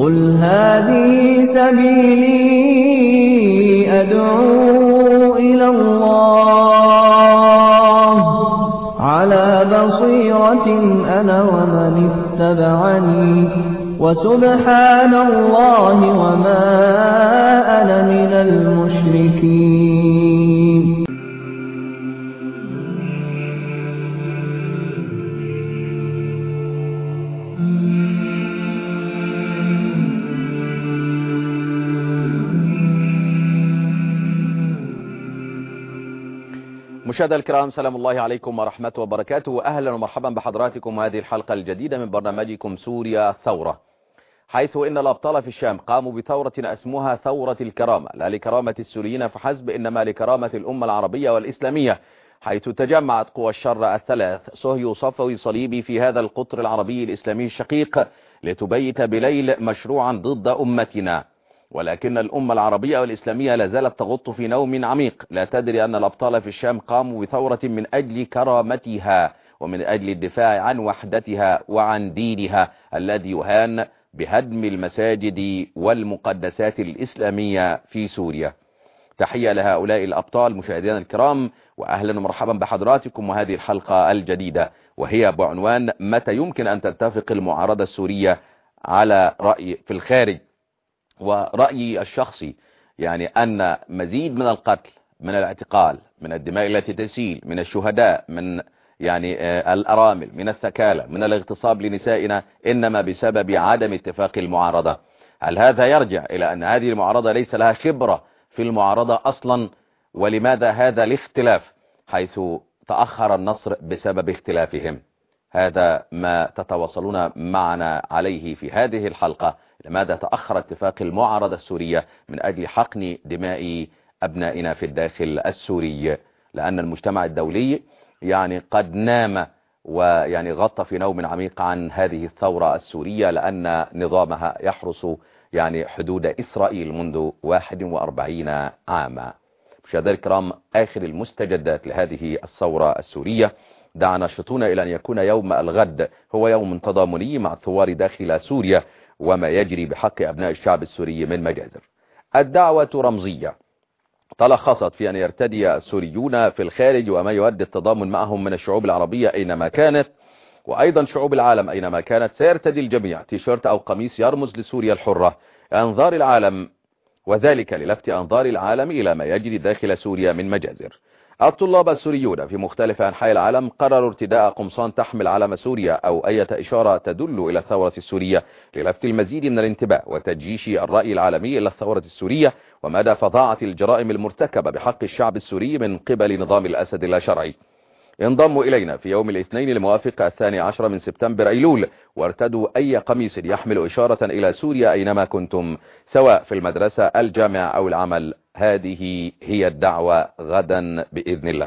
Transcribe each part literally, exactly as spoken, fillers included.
قل هذه سبيلي أدعو إلى الله على بصيرة أنا ومن اتبعني وسبحان الله وما أنا من المشركين. مشاهدينا الكرام، سلام الله عليكم ورحمته وبركاته. أهلا ومرحبا بحضراتكم هذه الحلقة الجديدة من برنامجكم سوريا الثورة، حيث إن الأبطال في الشام قاموا بثورة اسمها ثورة الكرامة، لا لكرامة السوريين فحسب إنما لكرامة الأمة العربية والإسلامية، حيث تجمعت قوى الشر الثلاث صهيو صفوي صليبي في هذا القطر العربي الإسلامي الشقيق لتبيت بليل مشروعا ضد أمتنا. ولكن الأمة العربية والإسلامية لا زالت تغط في نوم عميق، لا تدري أن الأبطال في الشام قاموا بثورة من أجل كرامتها ومن أجل الدفاع عن وحدتها وعن دينها الذي يهان بهدم المساجد والمقدسات الإسلامية في سوريا. تحية لهؤلاء الأبطال مشاهدينا الكرام، وأهلا ومرحبا بحضراتكم وهذه الحلقة الجديدة، وهي بعنوان متى يمكن أن تتفق المعارضة السورية على رأي في الخارج. ورأيي الشخصي يعني أن مزيد من القتل، من الاعتقال، من الدماء التي تسيل، من الشهداء، من يعني الأرامل، من الثكالة، من الاغتصاب لنسائنا، إنما بسبب عدم اتفاق المعارضة. هل هذا يرجع إلى أن هذه المعارضة ليس لها خبرة في المعارضة أصلا؟ ولماذا هذا الاختلاف حيث تأخر النصر بسبب اختلافهم؟ هذا ما تتواصلون معنا عليه في هذه الحلقة. لماذا تأخر اتفاق المعارضة السورية من أجل حقن دماء أبنائنا في الداخل السوري؟ لأن المجتمع الدولي يعني قد نام ويعني غطى في نوم عميق عن هذه الثورة السورية، لأن نظامها يحرس يعني حدود إسرائيل منذ واحد وأربعين عاما. مشاهدينا الكرام، آخر المستجدات لهذه الثورة السورية دعنا نشطون إلى أن يكون يوم الغد هو يوم تضامني مع الثوار داخل سوريا وما يجري بحق أبناء الشعب السوري من مجازر. الدعوة رمزية تلخصت في أن يرتدي السوريون في الخارج وما يؤدي التضامن معهم من الشعوب العربية أينما كانت، وأيضا شعوب العالم أينما كانت، سيرتدي الجميع تيشيرت أو قميص يرمز لسوريا الحرة أنظار العالم، وذلك للفت أنظار العالم إلى ما يجري داخل سوريا من مجازر. الطلاب السوريون في مختلف أنحاء العالم قرروا ارتداء قمصان تحمل علم سوريا أو أي إشارة تدل إلى الثورة السورية للفت المزيد من الانتباه وتجيش الرأي العالمي إلى الثورة السورية ومدى فظاعة الجرائم المرتكبة بحق الشعب السوري من قبل نظام الأسد اللا شرعي. انضموا إلينا في يوم الاثنين الموافق الثاني عشر من سبتمبر أيلول وارتدوا أي قميص يحمل إشارة إلى سوريا أينما كنتم، سواء في المدرسة، الجامعة أو العمل. هذه هي الدعوة غدا بإذن الله.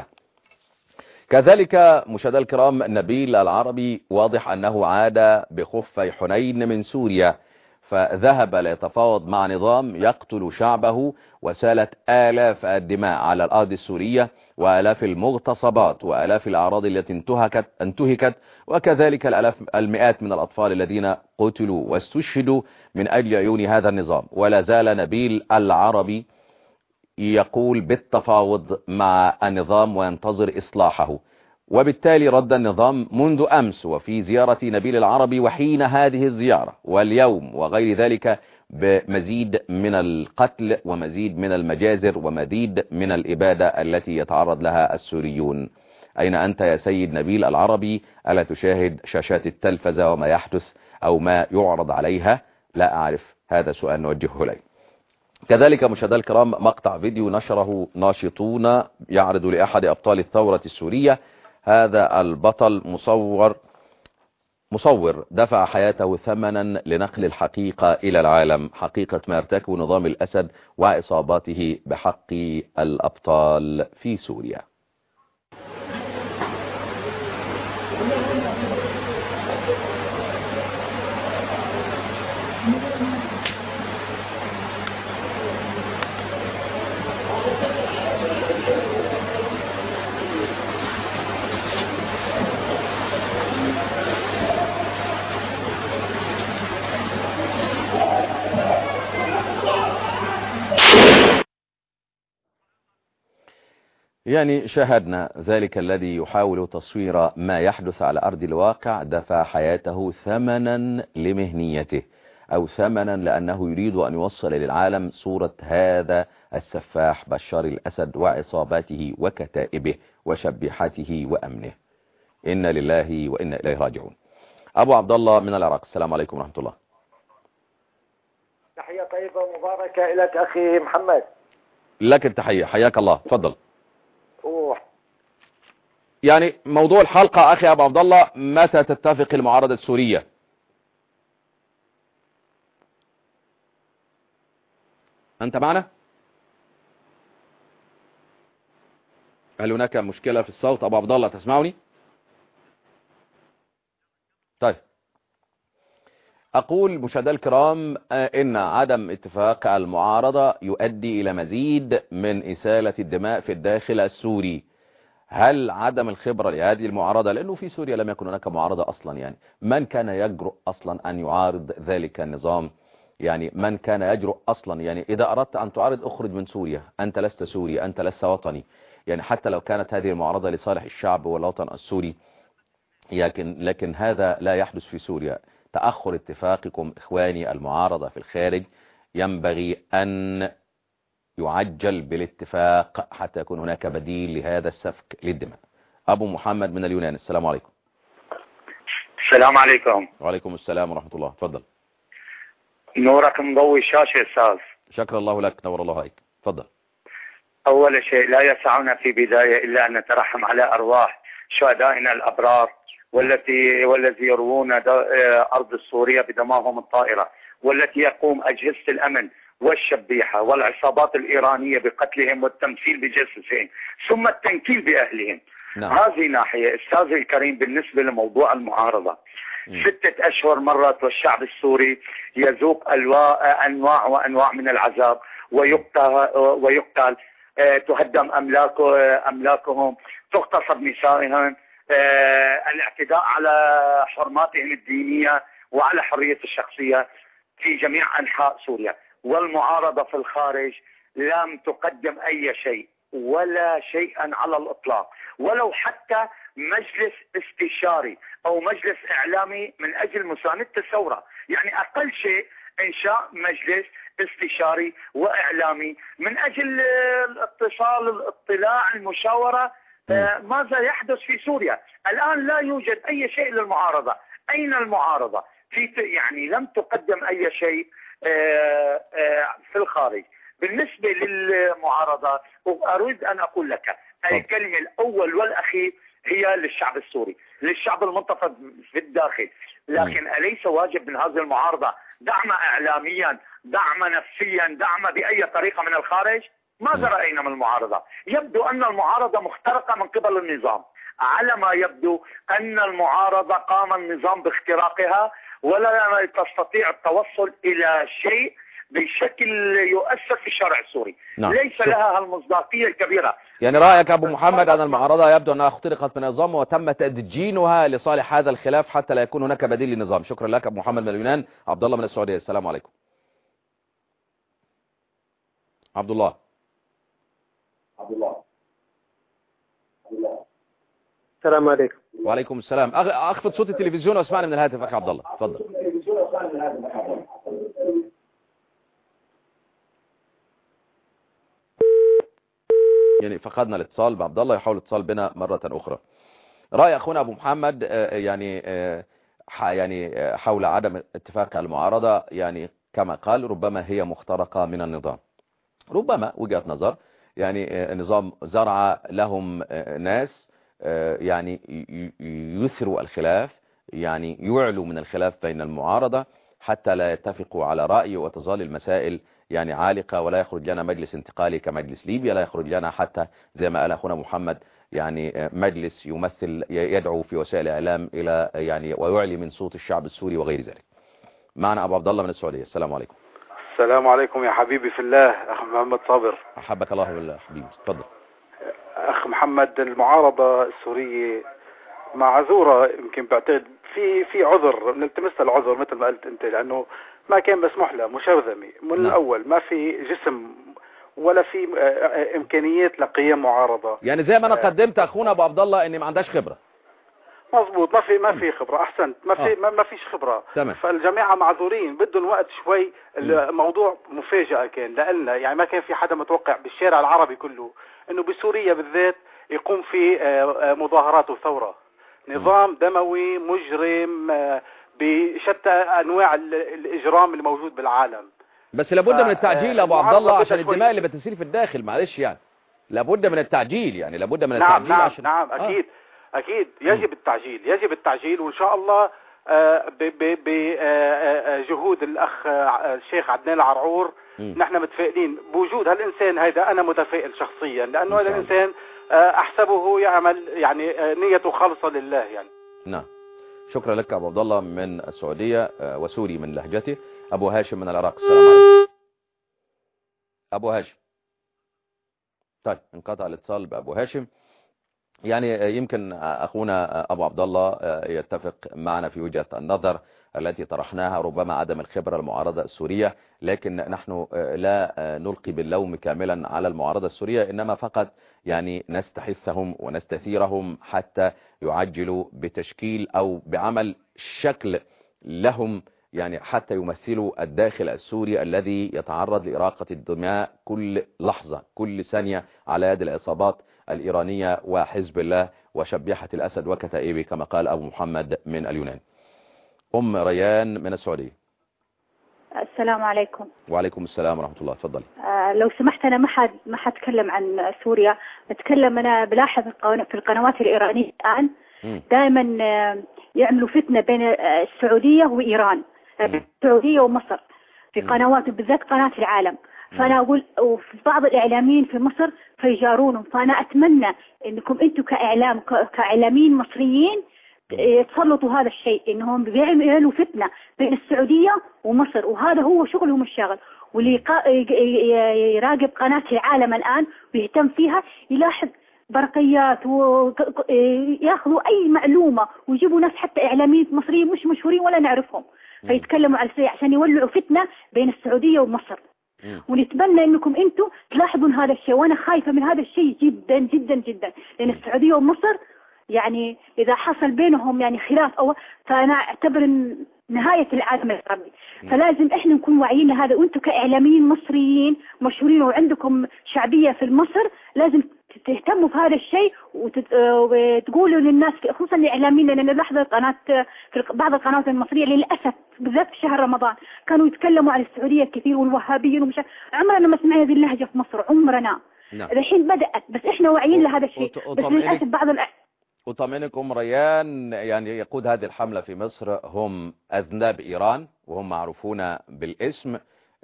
كذلك مشاهدينا الكرام، نبيل العربي واضح أنه عاد بخفي حنين من سوريا، فذهب ليتفاوض مع نظام يقتل شعبه، وسالت آلاف الدماء على الأرض السورية وآلاف المغتصبات وآلاف الأعراض التي انتهكت انتهكت وكذلك الآلاف المئات من الأطفال الذين قتلوا واستشهدوا من أجل عيون هذا النظام. ولا زال نبيل العربي يقول بالتفاوض مع النظام وينتظر إصلاحه، وبالتالي رد النظام منذ أمس وفي زيارة نبيل العربي وحين هذه الزيارة واليوم وغير ذلك بمزيد من القتل ومزيد من المجازر ومزيد من الإبادة التي يتعرض لها السوريون. أين أنت يا سيد نبيل العربي؟ ألا تشاهد شاشات التلفزة وما يحدث أو ما يعرض عليها؟ لا أعرف، هذا سؤال نوجهه إليه. كذلك مشاهدينا الكرام، مقطع فيديو نشره ناشطون يعرض لأحد أبطال الثورة السورية. هذا البطل مصور مصور دفع حياته ثمنا لنقل الحقيقة إلى العالم، حقيقة ما يرتكبه نظام الأسد وعصاباته بحق الأبطال في سوريا. يعني شاهدنا ذلك الذي يحاول تصوير ما يحدث على أرض الواقع دفع حياته ثمنا لمهنيته أو ثمنا لأنه يريد أن يوصل للعالم صورة هذا السفاح بشار الأسد وعصاباته وكتائبه وشبيحته وأمنه. إنا لله وإنا إليه راجعون. أبو عبد الله من العراق، السلام عليكم ورحمة الله. تحية طيبة ومباركة لك أخي محمد. لك التحية، حياك الله، تفضل. أوه. يعني موضوع الحلقة أخي أبو عبد الله، متى تتفق المعارضة السورية؟ أنت معنا؟ هل هناك مشكلة في الصوت أبو عبد الله، تسمعني؟ طيب، أقول مشاهدينا الكرام إن عدم اتفاق المعارضة يؤدي إلى مزيد من إسالة الدماء في الداخل السوري. هل عدم الخبرة لهذه المعارضة، لأنه في سوريا لم يكن هناك معارضة أصلا، يعني من كان يجرؤ أصلا أن يعارض ذلك النظام؟ يعني من كان يجرؤ أصلا؟ يعني إذا أردت أن تعارض أخرج من سوريا، أنت لست سوري، أنت لست وطني. يعني حتى لو كانت هذه المعارضة لصالح الشعب والوطن السوري، لكن لكن هذا لا يحدث في سوريا. تأخر اتفاقكم إخواني المعارضة في الخارج ينبغي أن يعجل بالاتفاق حتى يكون هناك بديل لهذا السفك للدماء. أبو محمد من اليونان، السلام عليكم. السلام عليكم. وعليكم السلام ورحمة الله، تفضل. نورك مضوي الشاشة أستاذ. شكر الله لك، نور الله عليك، تفضل. أول شيء لا يسعنا في بداية إلا أن نترحم على أرواح شهدائنا الأبرار والتي والذي يروون أرض السورية بدماهم الطائرة، والتي يقوم أجهزة الأمن والشبيحة والعصابات الإيرانية بقتلهم والتمثيل بجثثهم ثم التنكيل بأهلهم. نعم. هذه ناحية. أستاذ الكريم، بالنسبة لموضوع المعارضة، م. ستة أشهر مرت والشعب السوري يذوق أنواع وأنواع من العذاب ويقتل, ويقتل. تهدم أملاكه أملاكهم، تغتصب نسائهم، الاعتداء على حرماتهم الدينية وعلى حرية الشخصية في جميع أنحاء سوريا. والمعارضة في الخارج لم تقدم أي شيء ولا شيئا على الإطلاق، ولو حتى مجلس استشاري أو مجلس إعلامي من أجل مساندة الثورة. يعني أقل شيء إنشاء مجلس استشاري وإعلامي من أجل الاتصال، الاطلاع، المشاورة. آه ماذا يحدث في سوريا الآن؟ لا يوجد أي شيء للمعارضة. أين المعارضة؟ في يعني لم تقدم أي شيء آه آه في الخارج. بالنسبة للمعارضة أريد أن أقول لك الكلمة الأول والأخير هي للشعب السوري، للشعب المنتفض في الداخل. لكن أليس واجب من هذه المعارضة دعم إعلاميا، دعم نفسيا، دعم بأي طريقة من الخارج؟ ماذا رأينا من المعارضة؟ يبدو أن المعارضة مخترقة من قبل النظام. على ما يبدو أن المعارضة قام النظام باختراقها ولا تستطيع التوصل إلى شيء بشكل يؤثر في الشارع السوري. نعم. ليس شو. لها المصداقية الكبيرة. يعني رأيك أبو محمد أن المعارضة يبدو أنها اخترقت من النظام وتم تدجينها لصالح هذا الخلاف حتى لا يكون هناك بديل للنظام. شكرا لك أبو محمد من اليونان. عبد الله من السعودية، السلام عليكم. عبد الله. عبد الله. السلام عليكم. وعليكم السلام. أخفض صوت التلفزيون واسمعني من الهاتف أخي عبد الله، تفضل. يعني فقدنا الاتصال بعبد الله، يحاول الاتصال بنا مرة أخرى. رأي أخونا أبو محمد يعني يعني حول عدم اتفاق المعارضة، يعني كما قال ربما هي مخترقة من النظام، ربما وجهة نظر. يعني النظام زرع لهم ناس يعني يثروا الخلاف، يعني يعلوا من الخلاف بين المعارضة حتى لا يتفقوا على رأي وتظل المسائل يعني عالقة، ولا يخرج لنا مجلس انتقالي كمجلس ليبيا، لا يخرج لنا حتى زي ما قال أخونا محمد يعني مجلس يمثل يدعو في وسائل الإعلام إلى يعني ويعلي من صوت الشعب السوري وغير ذلك. معنا أبو عبد الله من السعودية، السلام عليكم. السلام عليكم يا حبيبي في الله أخ محمد صابر. أحبك الله بالله حبيبي، تفضل. أخ محمد، المعارضة السورية معذورة، يمكن بعتقد في في عذر نلتمس العذر مثل ما قلت أنت، لأنه ما كان مسموح له مشرذمة من نعم. الأول، ما في جسم ولا في امكانيات لقيام معارضه. يعني زي ما انا قدمت اخونا ابو عبد الله ان ما عندهاش خبره. مظبوط، ما في ما في خبره. احسنت، ما في ما, ما فيش خبره. تمام. فالجماعه معذورين، بدهم وقت شوي. الموضوع مفاجاه كان لنا، يعني ما كان في حدا متوقع بالشارع العربي كله انه بسوريا بالذات يقوم في مظاهرات وثوره. نظام دموي مجرم بشتى انواع الاجرام الموجود بالعالم. بس لابد من التعجيل ابو عبد الله عشان الدماء اللي بتسيل في الداخل. معلش يعني لابد من التعجيل، يعني لابد من نعم التعجيل نعم عشان نعم اكيد آه. اكيد يجب التعجيل، يجب التعجيل، وان شاء الله بجهود الاخ الشيخ عدنان العرعور نحن متفائلين بوجود هالانسان هيدا. انا متفائل شخصيا لانه هذا الانسان احسبه يعمل يعني نيته خالصه لله يعني. نعم. شكرا لك ابو عبد الله من السعوديه وسوري من لهجته. ابو هاشم من العراق، السلام عليكم. ابو هاشم. طيب انقطع الاتصال بابو هاشم. يعني يمكن اخونا ابو عبد الله يتفق معنا في وجهة النظر التي طرحناها، ربما عدم الخبرة المعارضة السورية، لكن نحن لا نلقي باللوم كاملا على المعارضة السورية، انما فقط يعني نستحثهم ونستثيرهم حتى يعجلوا بتشكيل او بعمل شكل لهم، يعني حتى يمثلوا الداخل السوري الذي يتعرض لإراقة الدماء كل لحظة كل ثانية على يد العصابات الإيرانية وحزب الله وشبيحة الأسد وكتائبه كما قال أبو محمد من اليونان. أم ريان من السعودية. السلام عليكم. وعليكم السلام ورحمة الله. تفضلي. آه لو سمحت أنا ما حد ما حتكلم عن سوريا، بتكلم أنا بلاحظ في القنوات الإيرانية الآن دائما يعملوا فتنة بين السعودية وإيران، السعودية ومصر في قنوات بالذات قناة العالم. فأنا أقول وفي بعض الإعلاميين في مصر فيجارونهم، فأنا أتمنى أنكم أنتم كإعلام كإعلاميين مصريين يتسلطوا هذا الشيء، إنهم بيعملوا فتنة بين السعودية ومصر، وهذا هو شغلهم الشاغل. واللي يراقب قناة العالم الآن ويهتم فيها يلاحظ برقيات وياخذوا أي معلومة ويجيبوا ناس حتى إعلاميين مصريين مش مشهورين ولا نعرفهم فيتكلموا على الشيء عشان يولعوا فتنة بين السعودية ومصر. ونتمنى انكم انتم تلاحظون هذا الشيء، وانا خايفة من هذا الشيء جدا جدا جدا، لان السعودية ومصر يعني اذا حصل بينهم يعني خلاف او فانا اعتبر نهاية العالم العربي. فلازم احنا نكون واعيين لهذا، وانتم كاعلاميين مصريين مشهورين وعندكم شعبية في مصر لازم تهتموا في هذا الشيء وتقولوا للناس خصوصا الاعلاميين. لان نلاحظ قناه في بعض القنوات المصريه للاسف بالذات في شهر رمضان كانوا يتكلموا عن السعوديه كثير والوهابيين ومش عمرنا ما سمعنا هذه اللهجه في مصر عمرنا. نعم. الحين بدات بس احنا واعيين لهذا الشيء بس للاسف بعض الأ... أطمئنك أم ريان، يعني يقود هذه الحملة في مصر هم أذناب إيران وهم معروفون بالاسم.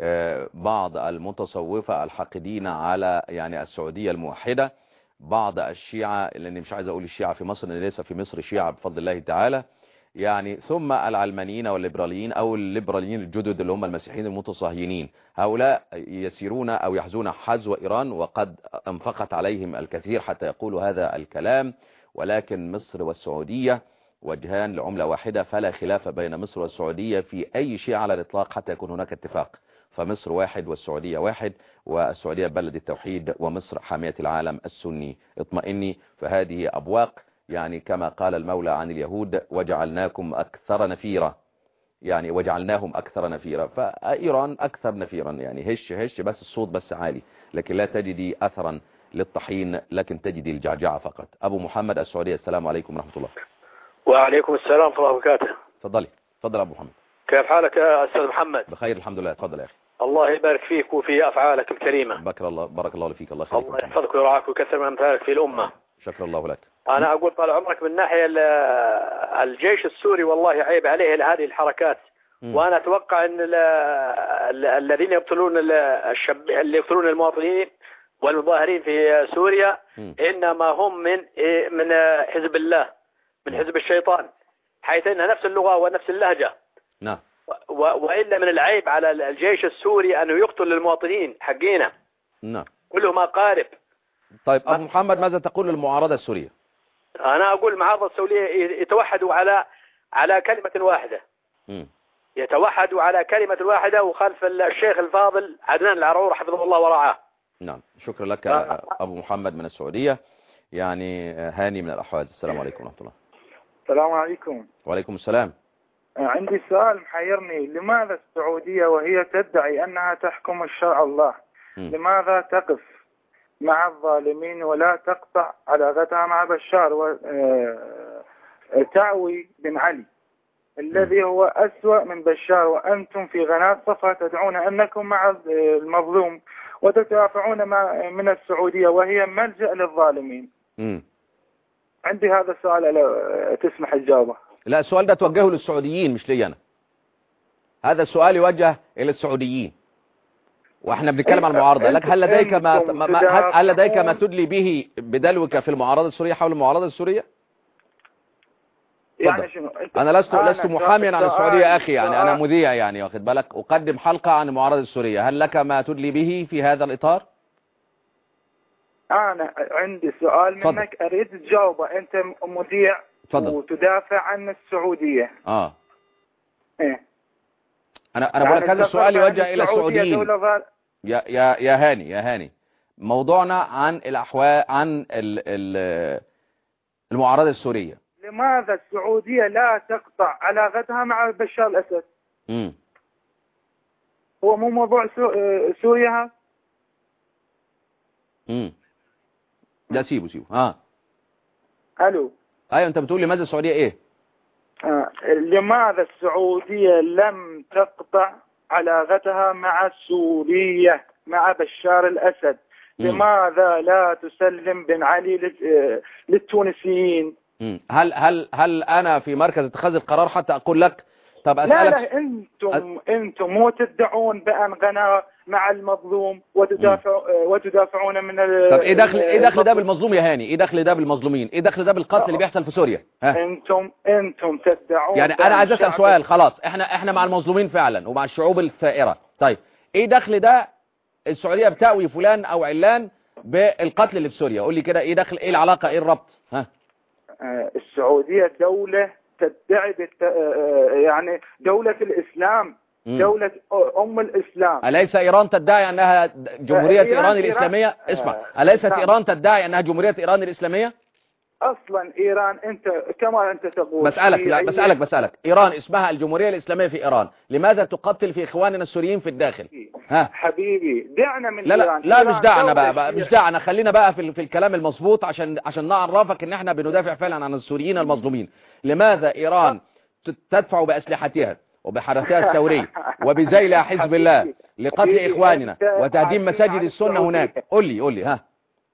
بعض المتصوفة الحاقدين على يعني السعودية الموحدة، بعض الشيعة، لأني مش عايز أقول الشيعة في مصر لأن ليس في مصر شيعة بفضل الله تعالى، يعني ثم العلمانيين والليبراليين أو الليبراليين الجدد اللي هم المسيحيين المتصهينين. هؤلاء يسيرون أو يحزون حزو إيران وقد انفقت عليهم الكثير حتى يقولوا هذا الكلام، ولكن مصر والسعودية وجهان لعملة واحدة، فلا خلاف بين مصر والسعودية في أي شيء على الإطلاق حتى يكون هناك اتفاق. فمصر واحد والسعودية واحد، والسعودية بلد التوحيد ومصر حامية العالم السني. اطمئني، فهذه أبواق، يعني كما قال المولى عن اليهود وجعلناكم أكثر نفيرا، يعني وجعلناهم أكثر نفيرا. فإيران أكثر نفيرا، يعني هش هش بس الصوت بس عالي، لكن لا تجدي أثرا للطحين لكن تجدي الجعجعة فقط. أبو محمد السعودية، السلام عليكم ورحمة الله. وعليكم السلام ورحمة الله وبركاته. تفضلي. تفضل أبو محمد. كيف حالك يا أستاذ محمد؟ بخير الحمد لله. تفضل يا أخي. الله يبارك فيك وفي أفعالك الكريمة. بارك الله بارك الله فيك. الله يخليك. الله يحفظك ويرعاك ويكثر من أمثالك في الأمة. شكر الله لك. أنا أقول طال عمرك من ناحية الجيش السوري والله عيب عليه هذه الحركات. م. وأنا أتوقع أن الذين يقتلون الشب اللي يقتلون المواطنين والمظاهرين في سوريا م. إنما هم من من حزب الله، من حزب الشيطان، حيث أنها نفس اللغة ونفس اللهجة. نعم. وإلا من العيب على الجيش السوري أنه يقتل المواطنين حقينا. نعم. كلهم أقارب. طيب أبو محمد، ماذا تقول للمعارضة السورية؟ أنا أقول المعارضة السورية يتوحدوا على على كلمة واحدة. م. يتوحدوا على كلمة واحدة وخلف الشيخ الفاضل عدنان العرعور حفظه الله ورعاه. نعم، شكرا لك أبو محمد من السعودية. يعني هاني من الأحواز. السلام عليكم ورحمة الله. السلام عليكم. وعليكم السلام. عندي سؤال محيرني، لماذا السعودية وهي تدعي أنها تحكم الشرع الله م. لماذا تقف مع الظالمين ولا تقطع علاقتها مع بشار وتعوي بن علي الذي هو أسوأ من بشار، وأنتم في قناة صفا تدعون أنكم مع المظلوم وتدافعون من السعودية وهي ملجأ للظالمين. م. عندي هذا السؤال لو تسمح الجوابه. لا، السؤال ده توجهه للسعوديين مش لي أنا. هذا السؤال يوجه إلى السعوديين واحنا بنتكلم عن المعارضة. لك هل لديك ما, ما هل لديك ما تدلي به بدلوك في المعارضة السورية حول المعارضة السورية؟ يعني شنو؟ انا لست أنا لست محاميا عن السعودية اخي، يعني انا مذيع يعني واخد بالك، اقدم حلقة عن المعارضة السورية. هل لك ما تدلي به في هذا الاطار؟ انا عندي سؤال منك فضل. اريد تجاوبه. انت مذيع فضل. وتدافع عن السعودية. اه ايه انا انا بقول لك هذا السؤال يوجه الى السعوديين. يا يا يا هاني يا هاني موضوعنا عن الاحوال عن ال ال المعارضة السورية. لماذا السعودية لا تقطع علاقتها مع بشار الاسد؟ امم هو مو موضوع سو... سوريا. امم لا سيبه سيبه ها الو. ايوه انت بتقول لماذا السعودية ايه؟ آه. لماذا السعودية لم تقطع علاقتها مع سوريا مع بشار الاسد؟ م. لماذا لا تسلم بن علي للتونسيين؟ م. هل هل هل انا في مركز اتخاذ القرار حتى اقول لك؟ طب اسالك. لا لا انتم أ... انتم مو تدعون بان غنى مع المظلوم وتدافع وتدافعون من ال... طب ايه دخل ايه دخل ده بالمظلوم يا هاني؟ ايه دخل ده بالمظلومين؟ ايه دخل ده بالقتل اللي بيحصل في سوريا؟ ها؟ انتم انتم تدعون يعني انا عايز اسال سؤال. خلاص احنا احنا مع المظلومين فعلا ومع الشعوب الثائره. طيب ايه دخل ده السعوديه بتأوي فلان او علان بالقتل اللي في سوريا؟ قول لي كده ايه دخل، ايه العلاقه، ايه الربط؟ ها آه السعوديه دوله تدعي بالت... آه يعني دوله الاسلام، دولة أم الإسلام. أليس إيران تدعي أنها جمهورية إيران, إيران الإسلامية؟ اسمع، أليست نعم. إيران تدعي أنها جمهورية إيران الإسلامية؟ أصلا إيران أنت كما أنت تقول. بسألك لا بسألك بسألك إيران اسمها الجمهورية الإسلامية في إيران، لماذا تقتل في إخواننا السوريين في الداخل؟ ها حبيبي دعنا من لا لا إيران. لا مش دعنا بقى, بقى مش دعنا خلينا بقى في, في الكلام المظبوط عشان عشان نعرفك إن احنا بندافع فعلا عن السوريين المظلومين. لماذا إيران تدفع بأسلحتها وبحركاتها الثورية وبذيل حزب الله لقتل إخواننا وتهديم مساجد السنة هناك؟ قول لي قول لي ها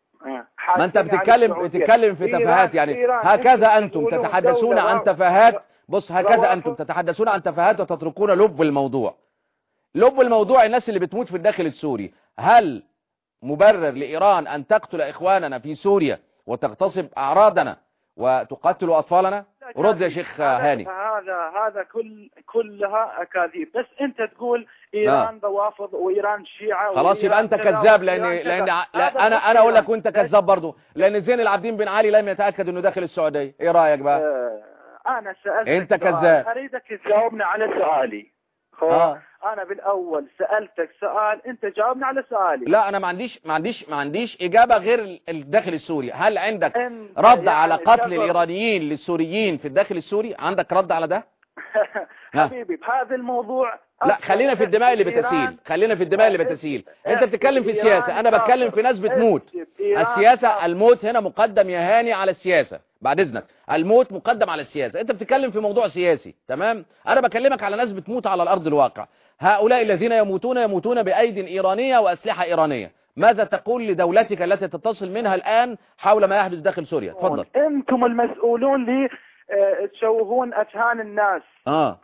ما أنت بتتكلم بتتكلم في تفاهات. يعني هكذا أنتم تتحدثون عن تفاهات. بص هكذا أنتم تتحدثون عن تفاهات وتتركون لب الموضوع. لب الموضوع الناس اللي بتموت في الداخل السوري. هل مبرر لإيران أن تقتل إخواننا في سوريا وتغتصب أعراضنا وتقتل أطفالنا؟ رد يا شيخ هاني. هذا هذا كل كلها أكاذيب. بس أنت تقول إيران روافض وإيران شيعة. خلاص يبقى أنت كذاب. لأن لأن لا أنا أنا أقول لك وأنت كذاب برضه، لأن زين العابدين بن علي لم يتأكد إنه داخل السعودية. إيه رأيك بقى؟ آه أنا سألتك أنت كذاب. أريدك تجاوبني على سؤالي. آه. أنا بالأول سألتك سؤال أنت جاوبني على سؤالي. لا أنا ما عنديش ما عنديش ما عنديش إجابة غير الداخل السوري. هل عندك رد يعني على قتل الإيرانيين للسوريين في الداخل السوري؟ عندك رد على ده؟ حبيبي بهذا الموضوع لا خلينا في الدماء اللي بتسيل. خلينا في الدماء اللي بتسيل. انت بتتكلم في السياسة، انا بتكلم في ناس بتموت. السياسة الموت هنا مقدم يا هاني على السياسة بعد اذنك. الموت مقدم على السياسة. انت بتتكلم في موضوع سياسي تمام. انا بكلمك على ناس بتموت على الارض الواقع. هؤلاء الذين يموتون يموتون بأيد إيرانية وأسلحة إيرانية. ماذا تقول لدولتك التي تتصل منها الآن حول ما يحدث داخل سوريا؟ تفضل. انتم المسؤولون اللي تشوهون أذهان الناس. اه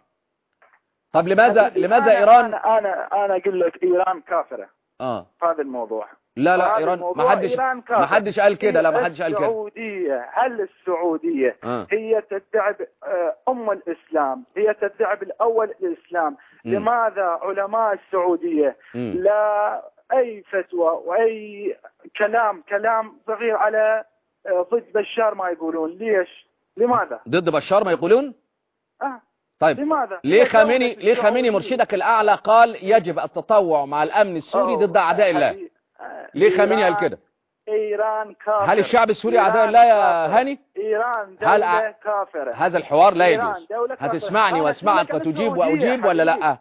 طب لماذا لماذا أنا إيران أنا أنا أنا أقول لك إيران كافرة. اه هذا الموضوع. لا لا إيران ما حدش ما حدش قال كده. لا ما حدش قال كده. السعودية هل السعودية آه. هي تدعي أم الإسلام، هي تدعي بالأول الإسلام. م. لماذا علماء السعودية م. لا أي فتوى وأي كلام كلام صغير على ضد بشار ما يقولون؟ ليش؟ لماذا؟ ضد بشار ما يقولون؟ آه. طيب لماذا؟ ليه خامنئي ليه خامنئي مرشدك الأعلى قال يجب التطوع مع الأمن السوري ضد أعداء الله؟ ليه خامنئي قال كده؟ إيران كافر. هل الشعب السوري عداء لا يا هاني؟ إيران دولة هل كافرة. هذا الحوار لا يجوز. هتسمعني واسمعك وتجيب وأجيب ولا لا؟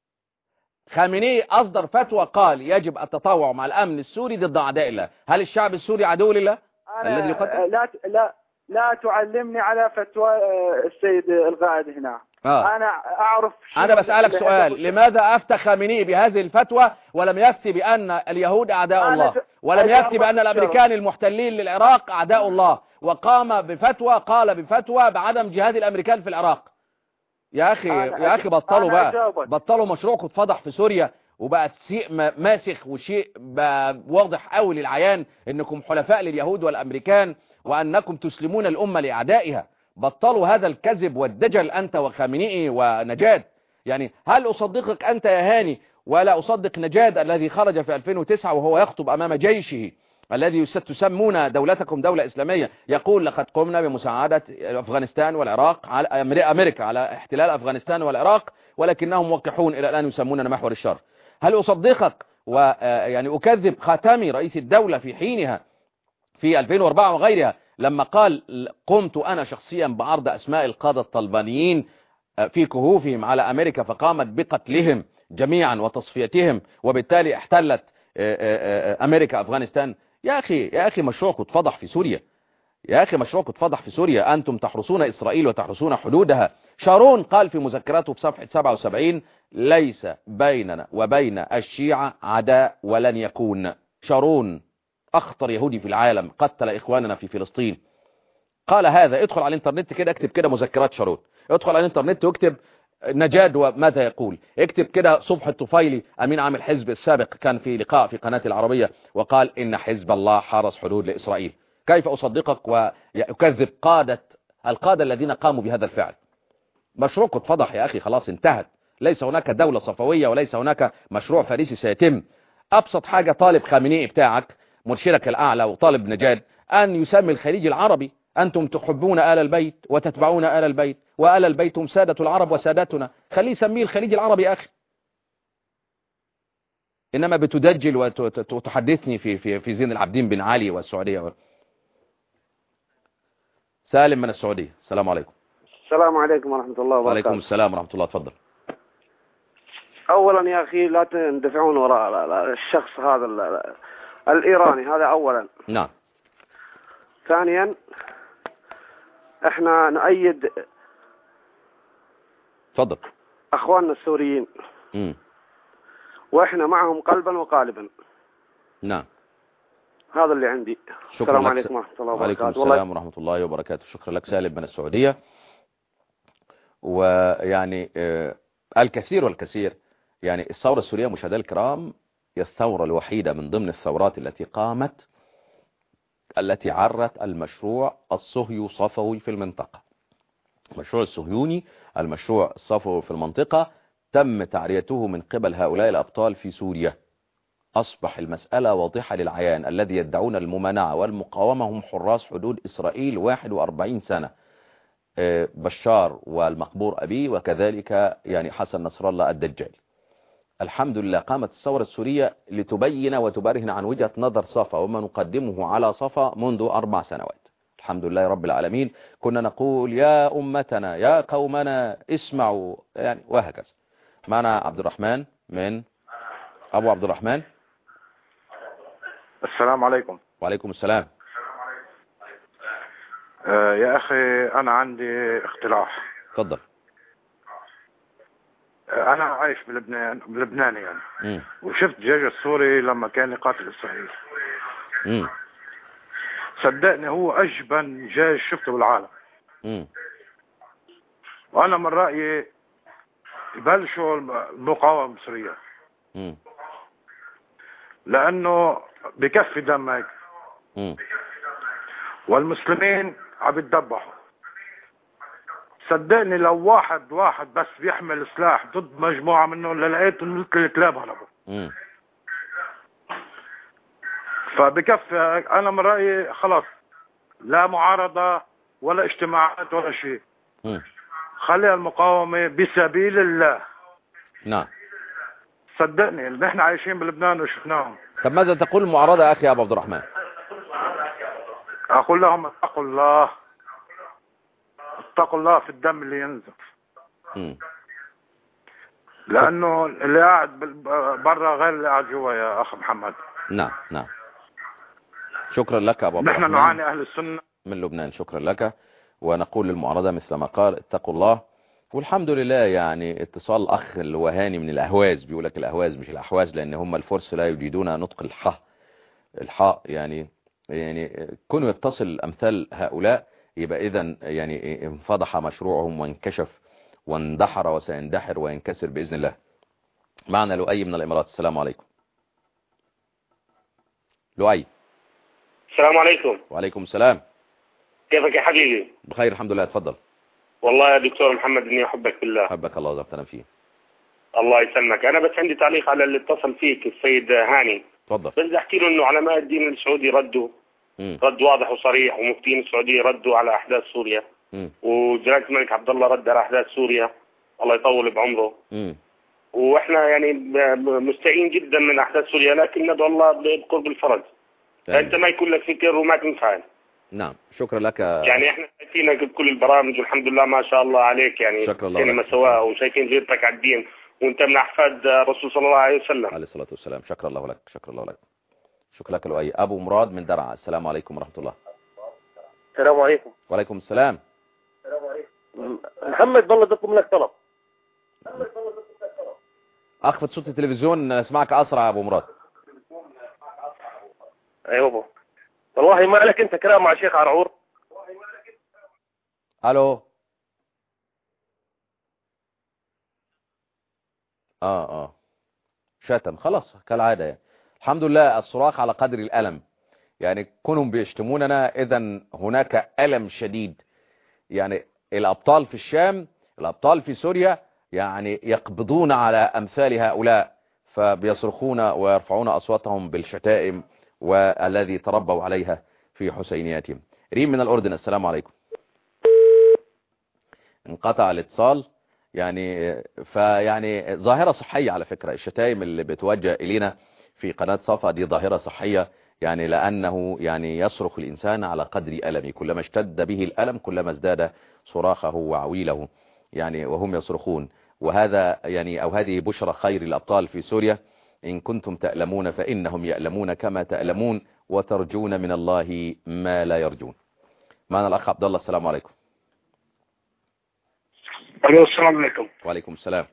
خامنئي أصدر فتوى قال يجب التطوع مع الأمن السوري ضد أعداء الله. هل الشعب السوري عدو لله الذي يقتل؟ لا لا لا تعلمني على فتوى السيد القائد هنا. آه. أنا أعرف. أنا بسألك سؤال، لماذا أفتى خامنئي بهذه الفتوى ولم يفتي بأن اليهود أعداء الله، ولم يفتي بأن الأمريكان المحتلين للعراق أعداء الله، وقام بفتوى قال بفتوى بعدم جهاد الأمريكان في العراق؟ يا أخي يا أخي بطلوا بقى، بطلوا مشروعكم اتفضح في سوريا وبقى شيء ماسخ وشيء واضح قوي للعيان انكم حلفاء لليهود والامريكان وانكم تسلمون الامه لاعدائها. بطلوا هذا الكذب والدجل انت وخامنئي ونجاد. يعني هل اصدقك انت يا هاني ولا اصدق نجاد الذي خرج في ألفين وتسعة وهو يخطب امام جيشه الذي تسمون دولتكم دولة إسلامية يقول لقد قمنا بمساعدة أفغانستان والعراق على أمريكا على احتلال أفغانستان والعراق ولكنهم موقحون إلى الآن يسموننا محور الشر؟ هل أصدقك ويعني أكذب خاتمي رئيس الدولة في حينها في ألفين وأربعة وغيرها لما قال قمت أنا شخصيا بعرض أسماء القادة الطلبانيين في كهوفهم على أمريكا فقامت بقتلهم جميعا وتصفيتهم وبالتالي احتلت أمريكا أفغانستان؟ يا أخي يا أخي مشروعكم اتفضح في سوريا. يا أخي مشروعكم اتفضح في سوريا. أنتم تحرسون إسرائيل وتحرسون حدودها. شارون قال في مذكراته بصفحة سبعة وسبعين ليس بيننا وبين الشيعة عداء ولن يكون. شارون أخطر يهودي في العالم قتل إخواننا في فلسطين قال هذا. ادخل على الانترنت كده اكتب كده مذكرات شارون، ادخل على الانترنت واكتب نجاد وماذا يقول، اكتب كده صبح الطفيلي أمين عام الحزب السابق كان في لقاء في قناة العربية وقال إن حزب الله حارس حدود لإسرائيل. كيف أصدقك ويكذب قادة القادة الذين قاموا بهذا الفعل؟ مشروعك اتفضح يا أخي، خلاص انتهت. ليس هناك دولة صفوية وليس هناك مشروع فريسي سيتم. أبسط حاجة طالب خامنئي بتاعك مرشدك الأعلى وطالب نجاد أن يسمي الخليج العربي. أنتم تحبون آل البيت وتتبعون آل البيت وآل البيت هم سادة العرب وسادتنا. خليه يسميه الخليج العربي يا أخي. إنما بتدجل وتحدثني في في في زين العابدين بن علي والسعودية. سالم من السعودية، السلام عليكم. السلام عليكم ورحمة الله وبركاته. وعليكم السلام ورحمة الله، تفضل. أولا يا أخي لا تندفعون وراء الشخص هذا الإيراني هذا أولا. نعم. ثانيا احنا نؤيد تفضل اخواننا السوريين امم واحنا معهم قلبا وقالبا. نعم هذا اللي عندي. السلام عليكم ورحمة الله وبركاته. وعليكم السلام ورحمة الله وبركاته. شكرا لك سالم من السعودية. ويعني آه الكثير والكثير يعني الثورة السورية مشاهدينا الكرام هي الثورة الوحيدة من ضمن الثورات التي قامت التي عرت المشروع الصهيو صفوي في المنطقة. المشروع الصهيوني المشروع الصفوي في المنطقة تم تعريته من قبل هؤلاء الأبطال في سوريا. أصبح المسألة واضحة للعيان. الذي يدعون الممانعة والمقاومة هم حراس حدود إسرائيل واحد وأربعين سنة، بشار والمقبور أبي وكذلك يعني حسن نصر الله الدجال. الحمد لله قامت الثورة السورية لتبين وتبرهن عن وجهة نظر صفا وما نقدمه على صفا منذ أربع سنوات. الحمد لله رب العالمين. كنا نقول يا أمتنا يا قومنا اسمعوا يعني وهكذا. معنا عبد الرحمن من أبو عبد الرحمن. السلام عليكم. وعليكم السلام. آه يا أخي أنا عندي اقتراح. تفضل. أنا عايش بلبنان بلبنان يعني م. وشفت الجيش السوري لما كان يقاتل إسرائيل. م. صدقني هو أجبن جيش شفته بالعالم. م. وأنا من رأيي يبلشوا المقاومة بسوريا م. لأنه بكفي دم هيك والمسلمين عم يتذبحوا. صدقني لو واحد واحد بس بيحمل سلاح ضد مجموعة منهم للقيتهم مثل الكلاب هربوا. فبكفي. أنا من رأيي خلاص لا معارضة ولا اجتماعات ولا شيء. خلي المقاومة بسبيل الله. نعم. صدقني نحن عايشين بلبنان وشفناهم. طب ماذا تقول المعارضة يا أخي أبو عبد الرحمن؟ أقول لهم اتقوا الله، اتقوا الله في الدم اللي ينزف. م. لأنه اللي قاعد برا غير اللي قاعد جوا يا أخ محمد. نعم نعم. شكرا لك أبو عبد الرحمن. نحن نعاني أهل السنة من لبنان. شكرا لك. ونقول للمعارضة مثل ما قال اتقوا الله. والحمد لله يعني اتصال أخ الوهاني من الأهواز بيقول لك الأهواز مش الأحواز، لأن هم الفرس لا يجيدون نطق الحاء الحاء يعني يعني كونوا يتصل أمثال هؤلاء يبقى إذن يعني انفضح مشروعهم وانكشف واندحر وسيندحر وينكسر بإذن الله. معنا لؤي من الإمارات. السلام عليكم. لؤي. السلام عليكم. وعليكم السلام. كيفك يا حبيبي؟ بخير الحمد لله. اتفضل. والله يا دكتور محمد اني احبك بالله. حبك الله وزرتنا فيه. الله يسلمك. انا بس عندي تعليق على اللي اتصل فيك السيد هاني. اتفضل. بس احكي له انه علماء الدين السعودي ردوا م. رد واضح وصريح، ومفتين السعوديه ردوا على احداث سوريا، م. وجلاله الملك عبد الله رد على احداث سوريا، الله يطول بعمره. م. واحنا يعني مستائين جدا من احداث سوريا، لكن ندعو الله بقرب الفرج. انت ما يكون لك فكر وما تنفعل. نعم شكرا لك. يعني احنا شايفينك بكل البرامج والحمد لله ما شاء الله عليك، يعني كلمة سواء، وشايفين غيرتك على الدين، وانت من احفاد الرسول صلى الله عليه وسلم عليه الصلاة والسلام. شكرا الله لك. شكرا الله لك. شكرا لك لؤي. ابو مراد من درعا. السلام عليكم ورحمة الله. السلام عليكم. وعليكم السلام. محمد والله بدي اطلب منك طلب. اخفض صوت التلفزيون اسمعك اسرع يا ابو مراد. ايوه ابو والله ما عليك انت كلام مع شيخ عرعور. الو. اه اه شتم خلاص كالعادة يعني. الحمد لله الصراخ على قدر الألم، يعني كونهم بيشتموننا اذا هناك ألم شديد. يعني الأبطال في الشام، الأبطال في سوريا يعني يقبضون على أمثال هؤلاء، فبيصرخون ويرفعون أصواتهم بالشتائم والذي تربوا عليها في حسينياتهم. ريم من الأردن. السلام عليكم. انقطع الاتصال. يعني فيعني ظاهرة صحية على فكرة، الشتائم اللي بتوجه إلينا في قناة صفا دي ظاهرة صحية، يعني لأنه يعني يصرخ الإنسان على قدر ألمه، كلما اشتد به الألم كلما ازداد صراخه وعويله يعني وهم يصرخون. وهذا يعني أو هذه بشرى خير الأبطال في سوريا. إن كنتم تألمون فإنهم يألمون كما تألمون وترجون من الله ما لا يرجون. معنا الأخ عبد الله. السلام عليكم. الو السلام عليكم. وعليكم السلام.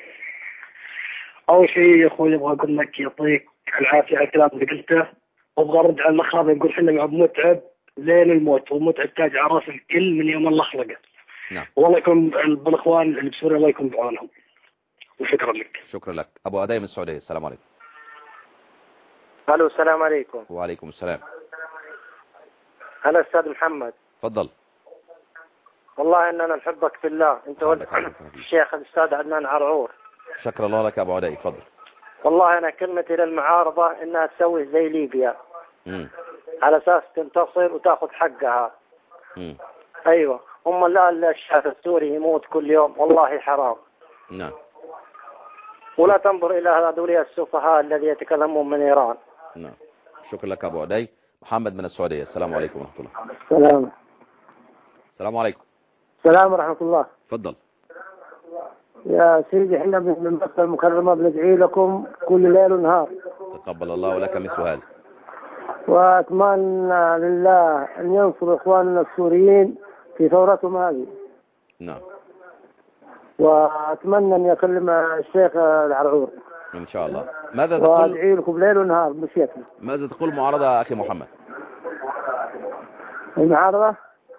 اول شيء يا اخوي ابغى اقول لك يعطيك العافيه على الكلام اللي قلته، وابغى ارد على الاخ هذا يقول احنا متعب لين الموت، ومتعب تاج على راس الكل من يوم الله خلقه. نعم. والله يكون بالاخوان اللي بسوريا الله يكون بعونهم. وشكرا لك. شكرا لك. ابو اداي من السعوديه. السلام عليكم. الو السلام عليكم. وعليكم السلام. انا استاذ محمد. تفضل. والله اننا نحبك في الله انت والشيخ الاستاذ عدنان عرعور. شكرا الله لك يا ابو عدي. تفضل. والله انا كلمتي للمعارضه انها تسوي زي ليبيا امم على اساس تنتصر وتاخذ حقها. امم ايوه هم لا الشعب السوري يموت كل يوم والله حرام. نعم. ولا تنظر الى هؤلاء السفهاء الذين يتكلمون من ايران. نعم. شكرا لك ابو عدي. محمد من السعوديه. السلام عليكم ورحمه الله. السلام. السلام عليكم. السلام ورحمه الله. تفضل. يا سيدي احنا من مكة المكرمة بندعي لكم كل ليل ونهار. تقبل الله لك مثل هذا. واتمنى لله ان ينصر اخواننا السوريين في ثورتهم هذه. نعم. واتمنى ان يكلم الشيخ العرعور. ان شاء الله. ماذا تقول؟ وادعي لكم ليل ونهار بشيتنا. ماذا تقول معارضة يا اخي محمد؟ المعارضة؟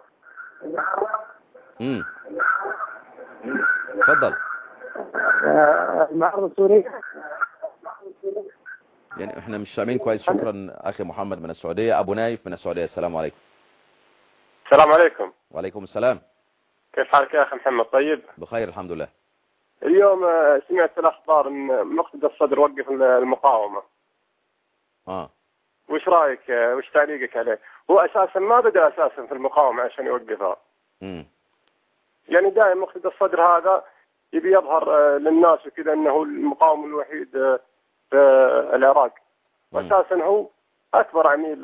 امم تفضل. المعارضة السورية يعني احنا مش سامعين كويس. شكرا اخي محمد من السعودية. ابو نايف من السعودية. السلام عليكم. السلام عليكم. وعليكم السلام. كيف حالك يا اخي محمد؟ طيب بخير الحمد لله. اليوم سمعت الاخبار ان مقتدى الصدر وقف المقاومة. اه وش رايك وش تعليقك عليه؟ هو اساسا ما بدا اساسا في المقاومة عشان يوقفها. امم يعني دائما مقتدى الصدر هذا يبي يظهر للناس وكذا انه المقاوم الوحيد في العراق. وأساسا هو أكبر عميل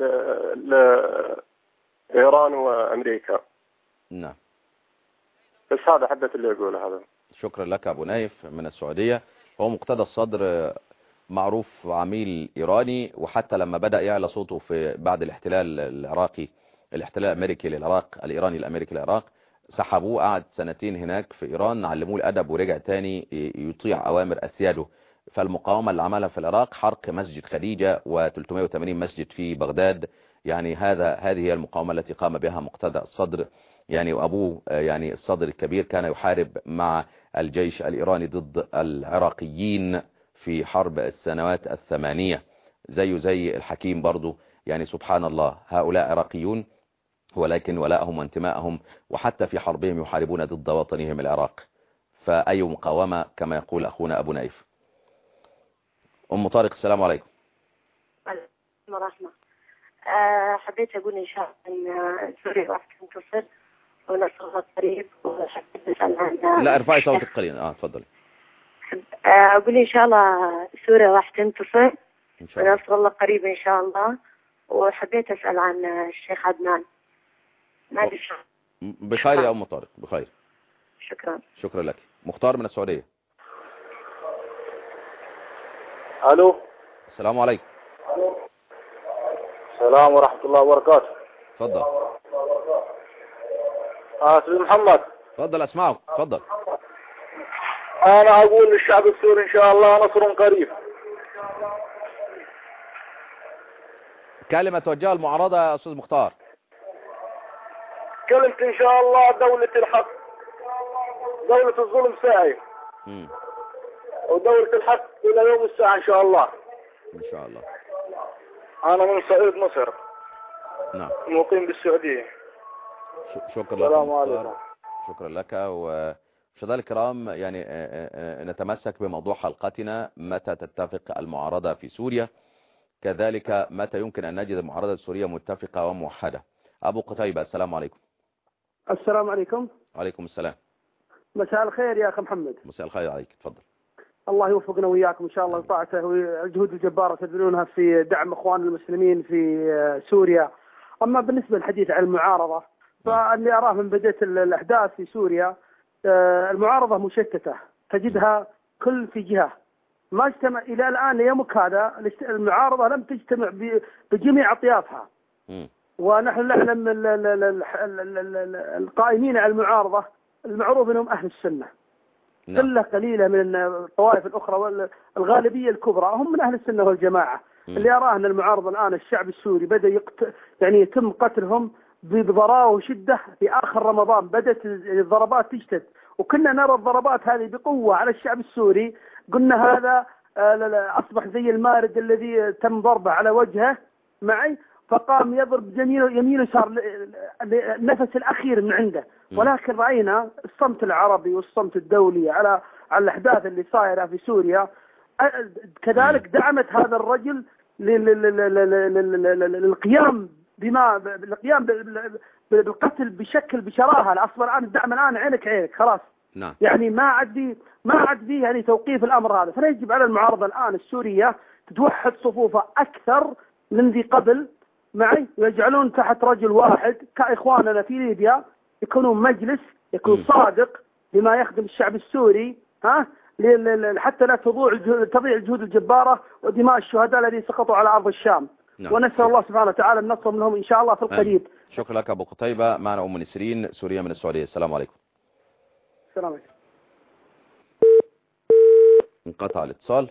لإيران وأمريكا. نعم. بس هذا حبة اللي أقوله هذا. شكرا لك أبو نايف من السعودية. هو مقتدى الصدر معروف عميل إيراني، وحتى لما بدأ يعلى صوته في بعد الاحتلال العراقي، الاحتلال الأمريكي للعراق، الإيراني الأمريكي للعراق، سحبوه، قعد سنتين هناك في إيران، علموه الأدب ورجع تاني يطيع أوامر أسياده. فالمقاومة اللي عملها في العراق حرق مسجد خديجة وثلاثمائة وثمانين مسجد في بغداد، يعني هذا هذه هي المقاومة التي قام بها مقتدى الصدر. يعني وأبوه يعني الصدر الكبير كان يحارب مع الجيش الإيراني ضد العراقيين في حرب السنوات الثمانية، زيه زي الحكيم برضو. يعني سبحان الله، هؤلاء عراقيون ولكن ولاءهم وانتماءهم وحتى في حربهم يحاربون ضد وطنهم العراق. فأي مقاومة كما يقول أخونا أبو نايف. أم طارق السلام عليكم. وعليكم ورحمة. أه حبيت أقول إن شاء الله أن سوريا راح تنتصر ونصرها قريب، وحبيت أسأل عن لا ارفعي صوتك قليلا. اه تفضلي. أه أقول إن شاء الله سوريا راح تنتصر إن شاء الله ونصر الله قريب إن شاء الله. وحبيت أسأل عن الشيخ عدنان. ما أدري. بخير يا أم طارق، بخير. شكرا. شكرا لك. مختار من السعودية. الو. السلام عليكم. السلام ورحمة الله وبركاته. تفضل. اه سيد محمد. تفضل اسمعك. تفضل. انا اقول للشعب السوري ان شاء الله نصر قريب. كلمة توجهها المعارضة يا استاذ مختار. كلمة ان شاء الله دولة الحق، دولة الظلم ساعي، ودولة الحق الى يوم الساعة ان شاء الله. ان شاء الله. انا من صعيد مصر. نعم. مقيم بالسعودية. شكرا لك. السلام عليكم. شكرا لك. ومشاهدينا الكرام، يعني نتمسك بموضوع حلقتنا: متى تتفق المعارضة في سوريا؟ كذلك متى يمكن أن نجد المعارضة السورية متفقة وموحدة؟ أبو قتيبة السلام عليكم. السلام عليكم. وعليكم السلام. مساء الخير يا أخي محمد. مساء الخير عليك. تفضل. الله يوفقنا وياكم إن شاء الله لطاعته، والجهود الجبارة تبذلونها في دعم إخوان المسلمين في سوريا. أما بالنسبة للحديث عن المعارضة، فاللي أراه من بداية الأحداث في سوريا المعارضة مشتتة، تجدها كل في جهة، ما اجتمع إلى الآن ليومك هذا. المعارضة لم تجتمع بجميع أطيافها، ونحن نعلم القائمين على المعارضة المعروف أنهم أهل السنة، قلة قليلة من الطوائف الأخرى، والغالبية الكبرى هم من أهل السنة والجماعة. م. اللي أراه أن المعارضة الآن الشعب السوري بدأ يقت... يعني يتم قتلهم بضراوة وشدة. في آخر رمضان بدأت الضربات تشتد، وكنا نرى الضربات هذه بقوة على الشعب السوري. قلنا هذا أصبح زي المارد الذي تم ضربه على وجهه معي، فقام يضرب يمين يمين يسار النفس الأخير من عنده. ولكن رأينا الصمت العربي والصمت الدولي على على الأحداث اللي صايرة في سوريا، كذلك دعمت هذا الرجل للقيام بما القيام بالقتل بشكل بشراهة. الأصل الآن الدعم الآن عينك عينك خلاص. نعم. يعني ما عاد فيه ما عاد فيه يعني توقيف الأمر هذا. فيجب على المعارضة الآن السورية تتوحد صفوفها أكثر من ذي قبل معي، ويجعلون تحت رجل واحد كإخواننا في ليبيا، يكونون مجلس يكون صادق بما يخدم الشعب السوري، ها، حتى لا تضيع تضيع الجهود الجبارة ودماء الشهداء الذين سقطوا على أرض الشام. نعم. ونسأل الله سبحانه وتعالى النصر منهم إن شاء الله في القريب. شكرا لك أبو قتيبة. معنا أم نسرين سوريا من السعودية. السلام عليكم. السلام عليكم. انقطع الاتصال.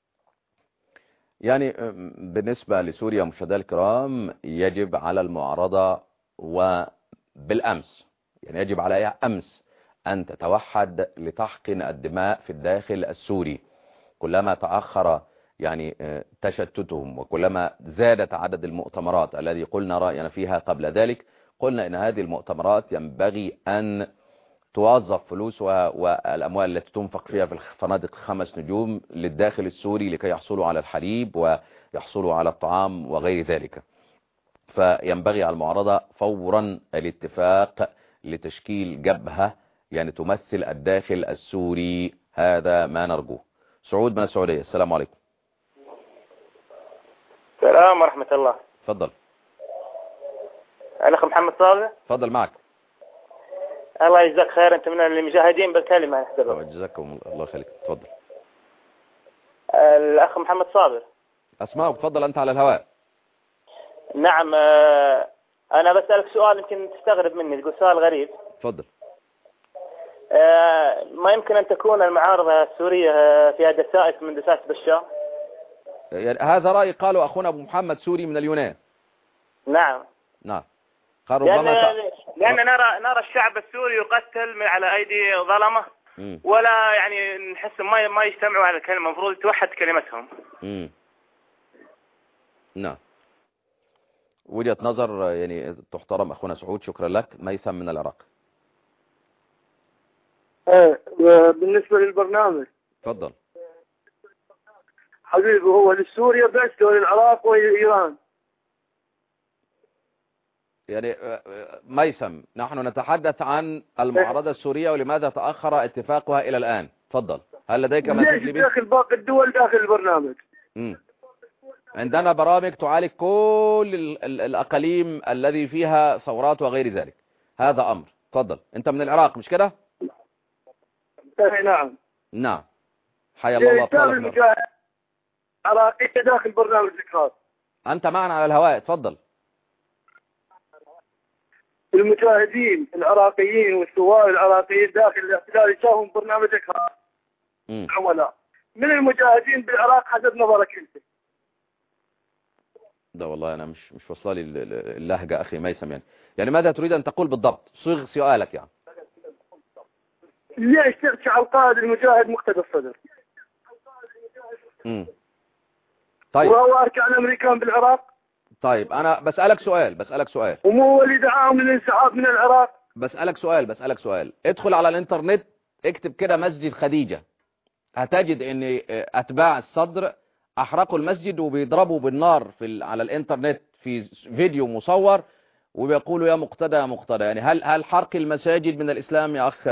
يعني بالنسبة لسوريا مشاهدينا الكرام، يجب على المعارضة وبالأمس، يعني يجب عليها أمس أن تتوحد لتحقن الدماء في الداخل السوري. كلما تأخر يعني تشتتهم، وكلما زادت عدد المؤتمرات الذي قلنا رأينا فيها قبل ذلك، قلنا إن هذه المؤتمرات ينبغي أن توظف فلوسها والأموال التي تنفق فيها في الفنادق خمس نجوم للداخل السوري لكي يحصلوا على الحليب ويحصلوا على الطعام وغير ذلك. فينبغي على المعارضة فورا الاتفاق لتشكيل جبهة يعني تمثل الداخل السوري. هذا ما نرجوه. سعود من السعودية. السلام عليكم. السلام ورحمة الله. تفضل. الأخ محمد صابر. تفضل معك. الله يجزاك خير، أنت من المجاهدين بالكلمة نحسبه. جزاكم الله خير. تفضل. الأخ محمد صابر. أسمعك، تفضل أنت على الهواء. نعم، أنا بسألك سؤال يمكن تستغرب مني، تقول سؤال غريب. تفضل. ما يمكن أن تكون المعارضة السورية فيها دسائس من دسائس بشار؟ يعني هذا رأي قاله أخونا أبو محمد سوري من اليونان. نعم. نعم. قال لأن, ربما لأن نرى نرى الشعب السوري يقتل على أيدي ظلمة، م. ولا يعني نحس ما ما يجتمعوا على الكلمة، المفروض توحد كلمتهم. امم نعم. وجهة نظر يعني تحترم أخونا سعود، شكرا لك. ميثم من العراق. ايه بالنسبة للبرنامج. تفضل. حبيبي هو لسوريا بس وللعراق وإيران؟ يعني ميثم، نحن نتحدث عن المعارضة السورية ولماذا تأخر اتفاقها إلى الآن. تفضل. هل لديك ما تدلي به؟ داخل باقي الدول داخل البرنامج. امم عندنا برامج تعالج كل ال ال الأقاليم الذي فيها ثورات وغير ذلك. هذا أمر. تفضل. أنت من العراق مش كده؟ نعم. نعم. حيا الله وطالك. عراقية داخل برنامج الخاص. أنت معنا على الهواء. تفضل. المجاهدين العراقيين والثوار العراقيين داخل الاحتلال يساهمون برنامجك عملاء من المجاهدين بالعراق حسب نظرك انت؟ ده والله انا مش مش واصله لي اللهجه اخي ميثم. يعني يعني ماذا تريد ان تقول بالضبط؟ صيغ سؤالك يعني. ليش تحكي على القائد المجاهد مقتدى الصدر؟ امم طيب. وهو اركان الامريكان بالعراق. طيب انا بسالك سؤال بسالك سؤال ومو هو اللي دعاهم للانسحاب من العراق. بسالك سؤال بسالك سؤال ادخل على الانترنت، اكتب كده مسجد خديجه، هتجد ان اتباع الصدر احرقوا المسجد وبيضربوا بالنار في على الانترنت في فيديو مصور وبيقولوا يا مقتدى يا مقتدى. يعني هل هل حرق المساجد من الاسلام يا اخ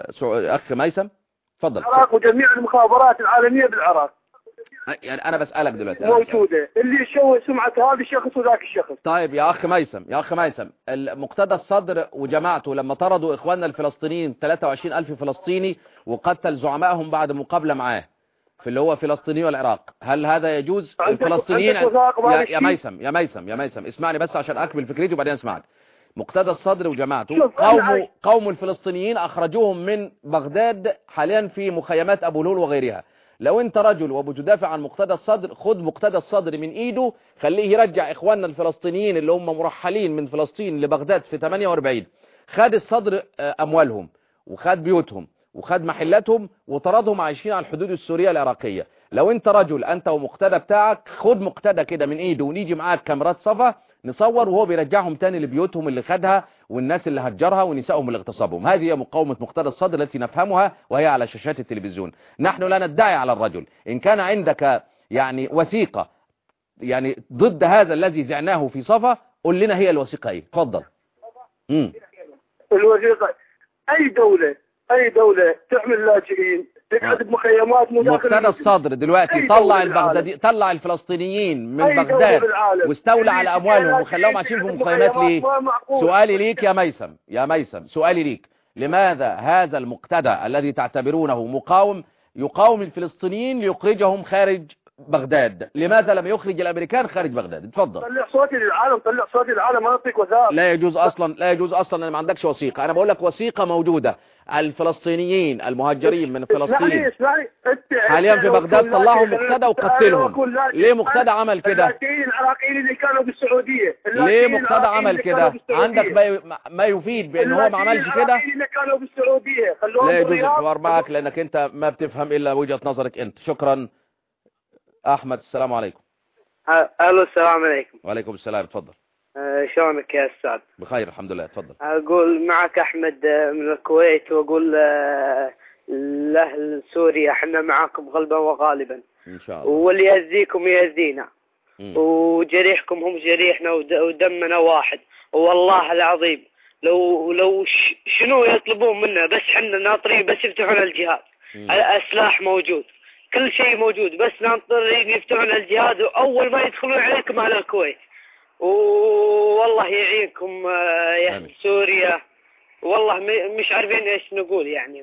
اخ ميثم؟ اتفضل. العراق وجميع المخابرات العالمية بالعراق. يعني انا بسالك دلوقتي موجوده، اللي يشوه سمعه هذا الشخص وذاك الشخص. طيب يا اخ ميثم يا اخ ميثم مقتدى الصدر وجماعته لما طردوا اخواننا الفلسطينيين ثلاثة وعشرين ألف فلسطيني وقتل زعمائهم بعد مقابله معاه في اللي هو فلسطيني والعراق، هل هذا يجوز؟ الفلسطينيين يا, يا ميثم يا ميثم يا ميثم اسمعني بس عشان اكمل فكرتي وبعدين اسمعك. مقتدى الصدر وجماعته قوم قوم الفلسطينيين اخرجوهم من بغداد حاليا في مخيمات ابو لول وغيرها. لو انت رجل وبتدافع عن مقتدى الصدر، خد مقتدى الصدر من ايده خليه يرجع اخواننا الفلسطينيين اللي هم مرحلين من فلسطين لبغداد في ثمانية وأربعين. خد الصدر اموالهم وخد بيوتهم وخد محلاتهم وطردهم عايشين على الحدود السورية العراقية. لو انت رجل انت ومقتدى بتاعك، خد مقتدى كده من ايده ونيجي معاك كاميرات صفا نصور وهو بيرجعهم تاني لبيوتهم اللي خدها والناس اللي هجرها ونسائهم اللي اغتصبهم. هذه هي مقاومة مقتدى الصدر التي نفهمها وهي على شاشات التلفزيون. نحن لا ندعي على الرجل. إن كان عندك يعني وثيقة يعني ضد هذا الذي زعناه في صفا قل لنا هي الوثيقة ايه. تفضل. امم الوثيقة اي دولة اي دولة تحمل لاجئين تقعد بمخيمات مقتدى الصدر دلوقتي طلع البغدادي طلع الفلسطينيين من بغداد واستولى على اموالهم وخلاهم عايشين في مخيمات ليه؟ سؤالي ليك يا ميثم يا ميثم سؤالي ليك، لماذا هذا المقتدى الذي تعتبرونه مقاوم يقاوم الفلسطينيين ليخرجهم خارج بغداد؟ لماذا لم يخرج الامريكان خارج بغداد؟ اتفضل. طلع صوتي للعالم طلع صوتي للعالم ما اعطيك وثائق. لا يجوز اصلا لا يجوز اصلا ان ما عندكش وثيقه. انا بقول لك وثيقه موجوده. الفلسطينيين المهاجرين من فلسطين حاليا في بغداد طلعهم مقتدى وقتلهم. ليه مقتدى عمل كده؟ العراقيين اللي كانوا بالسعوديه. ليه مقتدى عمل كده؟ عندك ما يفيد بان هو ما عملش كده؟ اللي كانوا بالسعوديه خلوهم لا يجوز الحوار معك لانك انت ما بتفهم الا وجهه نظرك انت. شكرا. احمد السلام عليكم. الو السلام عليكم. وعليكم السلام. اتفضل. أه شلونك يا استاذ؟ بخير الحمد لله. اتفضل. اقول معك احمد من الكويت واقول لاهل سوريا احنا معاكم غلبا وغالبا ان شاء الله، واللي يهزيكم يهزينا وجريحكم هم جريحنا ودمنا واحد. والله العظيم لو لو شنو يطلبون منا بس احنا ناطرين بس يفتحون الجهاد. السلاح موجود كل شيء موجود، بس ناطرين يفتحون الجهاز وأول ما يدخلون عليكم على الكويت. والله يعينكم يا أهل سوريا، والله مش عارفين إيش نقول يعني.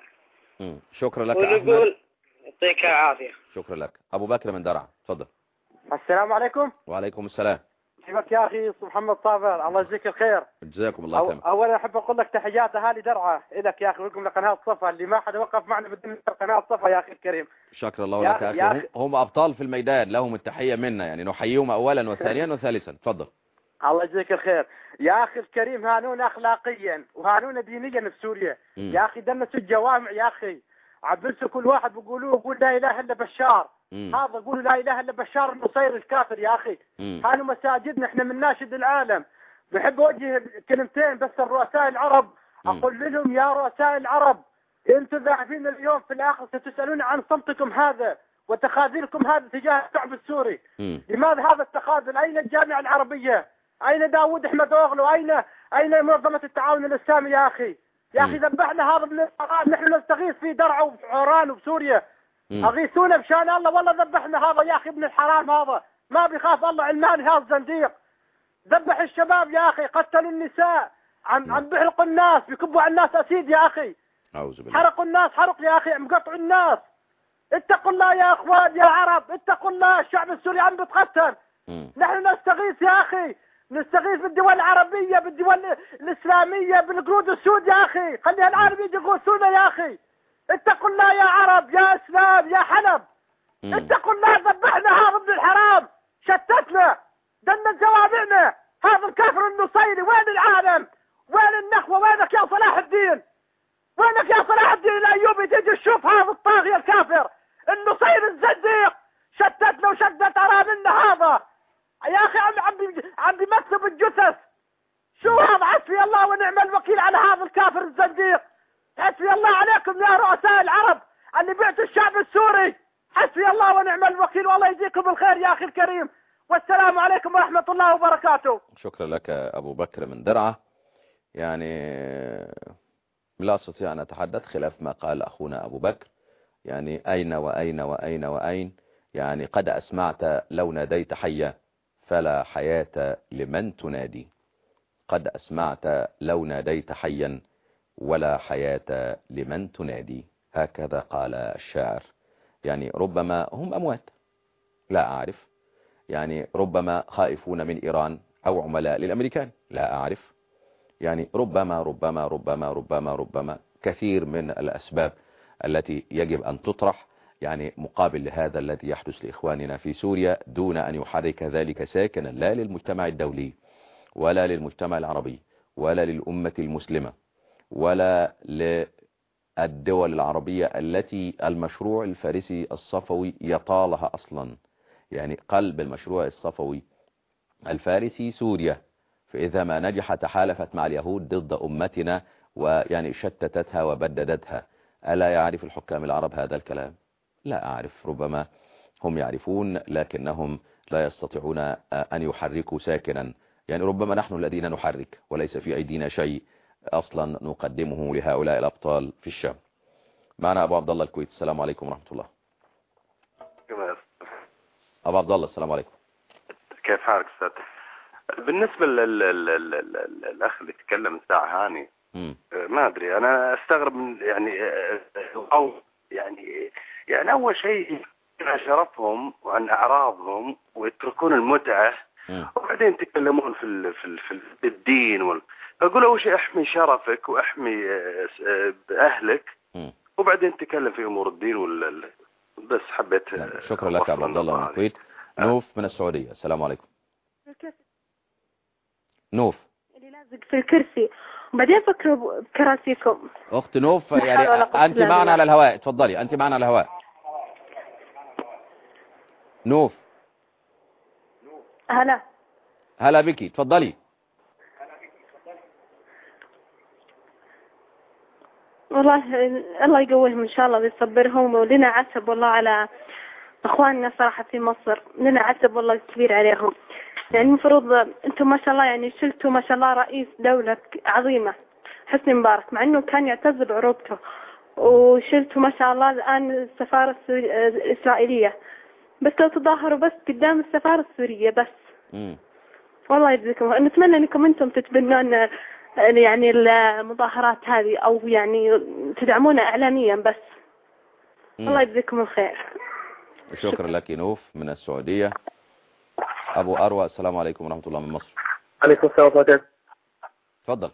مم. شكرا لك ونقول يعطيك العافية. شكرا لك. أبو بكر من درعا، تفضل. السلام عليكم. وعليكم السلام. كيفك يا أخي محمد طافر؟ الله يجزيك الخير. جزاكم الله خير. أولا أحب أقول لك تحيات أهالي درعا لك يا أخي، ولكم لقناة صفا اللي ما حد وقف معنا بدون قناة صفا يا أخي الكريم. شكرا الله لك يا أخي. هم, هم أبطال في الميدان، لهم التحية منا، يعني نحييهم أولا وثانيا وثالثا. تفضل. الله يجزيك الخير يا أخي الكريم. هانونا أخلاقيا وهانونا دينيا في سوريا. م. يا أخي دنسوا الجوامع يا أخي، عبسوا كل واحد بيقولوه يقول لا إله إلا بشار. مم. هذا يقولوا لا إله إلا بشار النصير الكافر يا أخي. هانوا مساجدنا، إحنا من ناشد العالم. بحب أوجه كلمتين بس الرؤساء العرب. مم. أقول لهم يا رؤساء العرب، أنتم ذاهبين اليوم في الآخر ستسألون عن صمتكم هذا وتخاذلكم هذا تجاه الشعب السوري. مم. لماذا هذا التخاذل؟ أين الجامعة العربية؟ أين داود أحمد أوغلو؟ أين أين منظمة التعاون الإسلامي يا أخي؟ يا أخي ذبحنا هذا من الحرام، نحن نستغيث في درعا وعران وبسوريا. أغيثونا بشان الله، والله ذبحنا هذا يا أخي ابن الحرام، هذا ما بيخاف الله علماني، هذا زنديق. ذبح الشباب يا أخي، قتلوا النساء، عم عم بيحرقوا الناس، بيكبوا على الناس أسيد يا أخي. أعوذ بالله. حرقوا الناس حرق يا أخي، عم قطعوا الناس. اتقوا الله يا أخوان يا عرب، اتقوا الله، الشعب السوري عم بيتقتل. نحن نستغيث يا أخي، نستغيث بالدول العربية، بالدول الإسلامية، بالقرود السود يا أخي، خليها العرب يجي يغوثونا يا أخي. اتقوا الله يا عرب يا إسلام يا حلب. مم. اتقوا الله، ذبحنا هذا ابن الحرام، شتتنا، دنا جوامعنا، هذا الكافر النصيري. وين العالم؟ وين النخوة؟ وينك يا صلاح الدين؟ وينك يا صلاح الدين الأيوبي؟ تيجي تشوف هذا الطاغية الكافر النصيري الزنديق، شتتنا وشدت أراملنا هذا يا أخي، عم عم عم بيمثلوا بالجثث. شو هذا؟ حسبي الله ونعم الوكيل على هذا الكافر الزنديق. حسبي الله عليكم يا رؤساء العرب اللي بعتوا الشعب السوري. حسبي الله ونعم الوكيل، والله يجزيكم الخير يا أخي الكريم، والسلام عليكم ورحمة الله وبركاته. شكرا لك أبو بكر من درعا. يعني لا أستطيع أن أتحدث خلاف ما قال أخونا أبو بكر، يعني أين وأين وأين وأين. يعني قد أسمعت لو ناديت حيا فلا حياة لمن تنادي. قد أسمعت لو ناديت حيا ولا حياة لمن تنادي. هكذا قال الشاعر. يعني ربما هم أموات، لا أعرف، يعني ربما خائفون من إيران أو عملاء للأمريكان، لا أعرف، يعني ربما ربما ربما ربما ربما كثير من الأسباب التي يجب أن تطرح يعني مقابل لهذا الذي يحدث لإخواننا في سوريا، دون أن يحرك ذلك ساكنا لا للمجتمع الدولي ولا للمجتمع العربي ولا للأمة المسلمة ولا للدول العربية التي المشروع الفارسي الصفوي يطالها أصلا. يعني قلب المشروع الصفوي الفارسي سوريا، فإذا ما نجح تحالفت مع اليهود ضد أمتنا ويعني شتتتها وبددتها. ألا يعرف الحكام العرب هذا الكلام؟ لا أعرف، ربما هم يعرفون لكنهم لا يستطيعون أن يحركوا ساكنا. يعني ربما نحن الذين نحرك وليس في أيدينا شيء أصلا نقدمه لهؤلاء الأبطال في الشام. معنا أبو عبد الله الكويت. السلام عليكم ورحمة الله. أبو عبد الله السلام عليكم. كيف حالك أستاذ؟ بالنسبة للأخ اللي تكلم الساعة هاني، م. ما أدري، أنا أستغرب من يعني أو يعني يعني أول شيء عن شرفهم وعن أعراضهم ويتركون المتعة، م. وبعدين يتكلمون في ال في ال في الدين وال... أقول أول شيء أحمي شرفك وأحمي أهلك، م. وبعدين تتكلم في أمور الدين وال بس حبيت. شكرا لك أبو عبد الله من الكويت. نوف من السعودية. السلام عليكم. نوف اللي لازق في الكرسي وبعدين فكروا بكراسيكم. أخت نوف يعني أنت معنا على الهواء، تفضلي أنت معنا على الهواء. نوف. هلا هلا بك، تفضلي. والله الله يقويهم إن شاء الله ويصبرهم، ولنا عتب والله على أخواننا صراحة في مصر، لنا عتب والله كبير عليهم. يعني المفروض أنتم ما شاء الله يعني شلتوا ما شاء الله رئيس دولة عظيمة حسني مبارك، مع أنه كان يعتز بعروبته وشلتوا ما شاء الله الآن السفارة الإسرائيلية، بس لو تظاهروا بس قدام السفارة السورية بس. مم. والله يجزيكم، نتمنى أنكم أنتم تتبنون يعني المظاهرات هذه، أو يعني تدعمونا إعلاميا بس. مم. الله يجزيكم الخير. شكرا لك نوف من السعودية. أبو أروى، السلام عليكم ورحمة الله من مصر. عليكم السلام ورحمة الله. تفضل.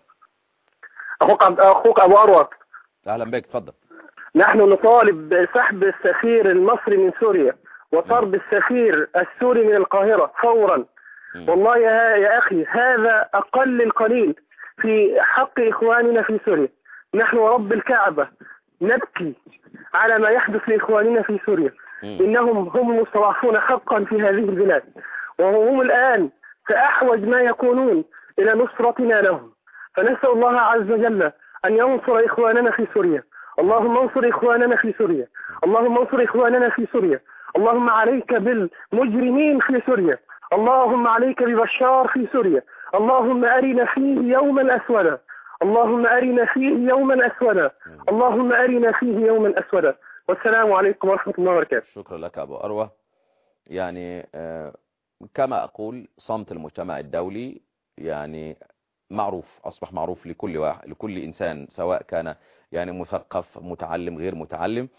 أخوك أخوك أبو أروى. أهلا بك، تفضل. نحن نطالب بسحب السفير المصري من سوريا وطرد السفير السوري من القاهرة فورا. م. والله يا, يا أخي هذا أقل القليل في حق إخواننا في سوريا. نحن ورب الكعبة نبكي على ما يحدث لإخواننا في سوريا. م. إنهم هم المستضعفون حقا في هذه البلاد، وهم الآن كأحوج ما يكونون إلى نصرتنا لهم. فنسأل الله عز وجل أن ينصر إخواننا في سوريا. اللهم انصر إخواننا في سوريا، اللهم انصر إخواننا في سوريا. اللهم عليك بالمجرمين في سوريا، اللهم عليك ببشار في سوريا. اللهم أرنا فيه يوما أسودا، اللهم أرنا فيه يوما أسودا، اللهم أرنا فيه يوما أسودا. والسلام عليكم ورحمة الله وبركاته. شكرا لك أبو أروى. يعني آه كما أقول صمت المجتمع الدولي يعني معروف، أصبح معروف لكل واحد، لكل إنسان سواء كان يعني مثقف متعلم غير متعلم.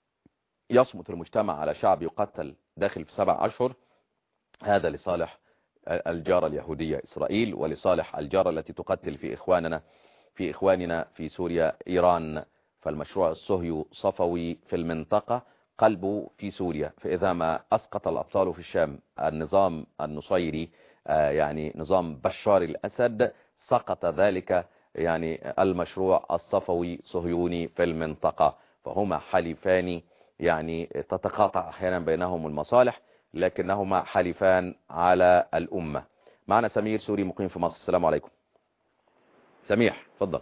يصمت المجتمع على شعب يقتل داخل في سبع أشهر، هذا لصالح الجارة اليهودية إسرائيل، ولصالح الجارة التي تقتل في إخواننا في إخواننا في سوريا إيران. فالمشروع الصهيوني صفوي في المنطقة، قلبه في سوريا. فإذا ما أسقط الأبطال في الشام النظام النصيري يعني نظام بشار الأسد، سقط ذلك يعني المشروع الصفوي صهيوني في المنطقة. فهما حليفان يعني تتقاطع أحيانا بينهم المصالح، لكنهما حليفان على الأمة. معنا سمير سوري مقيم في مصر. السلام عليكم. سميح تفضل.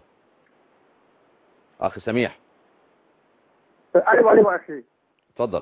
أخي سميح. أيوة أيوة أخي تفضل.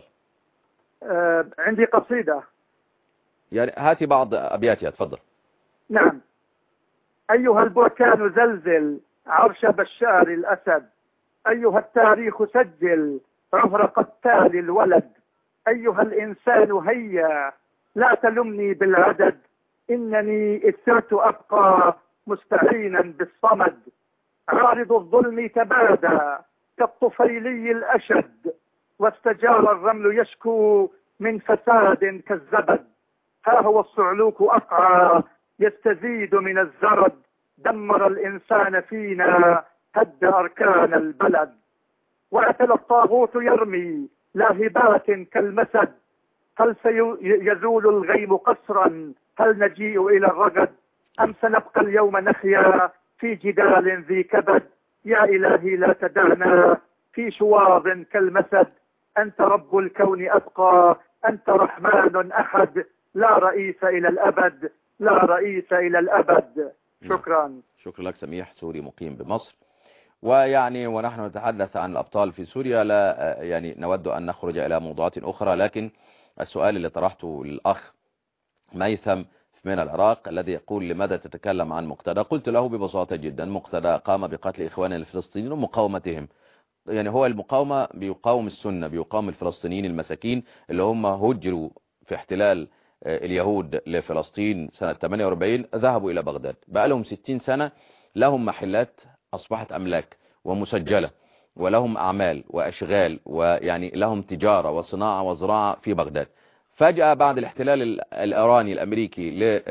آه عندي قصيدة يعني هاتي بعض أبياتها. تفضل. نعم. أيها البركان زلزل عرش بشار الأسد، أيها التاريخ سجل عمر قتال الولد، أيها الإنسان هيا لا تلمني بالعدد، إنني إذ سرت أبقى مستعينا بالصمد، عارض الظلم تبادى كالطفيلي الأشد، واستجار الرمل يشكو من فساد كالزبد، ها هو الصعلوك أقعى يستزيد من الزرد، دمر الإنسان فينا هد أركان البلد، وأتل الطاغوت يرمي لاهبات كالمسد، هل سيزول الغيم قسرا، هل نجيء إلى الرغد، أم سنبقى اليوم نحيا في جدال ذي كبد، يا إلهي لا تدعنا في شواظ كالمسد، أنت رب الكون أبقى، أنت رحمن أحد، لا رئيس إلى الأبد، لا رئيس إلى الأبد. شكرا. شكرا لك سميح سوري مقيم بمصر. ويعني ونحن نتحدث عن الأبطال في سوريا لا يعني نود أن نخرج إلى موضوعات أخرى، لكن السؤال اللي طرحته للأخ ميثم من العراق الذي يقول لماذا تتكلم عن مقتدى، قلت له ببساطة جدا مقتدى قام بقتل إخواننا الفلسطينيين ومقاومتهم. يعني هو المقاومة بيقاوم السنة، بيقاوم الفلسطينيين المساكين اللي هم هجروا في احتلال اليهود لفلسطين سنة ثمانية وأربعين، ذهبوا إلى بغداد بقى لهم ستين سنة، لهم محلات أصبحت أملاك ومسجلة، ولهم أعمال وأشغال، ويعني لهم تجارة وصناعة وزراعة في بغداد. فجأة بعد الاحتلال الإيراني الأمريكي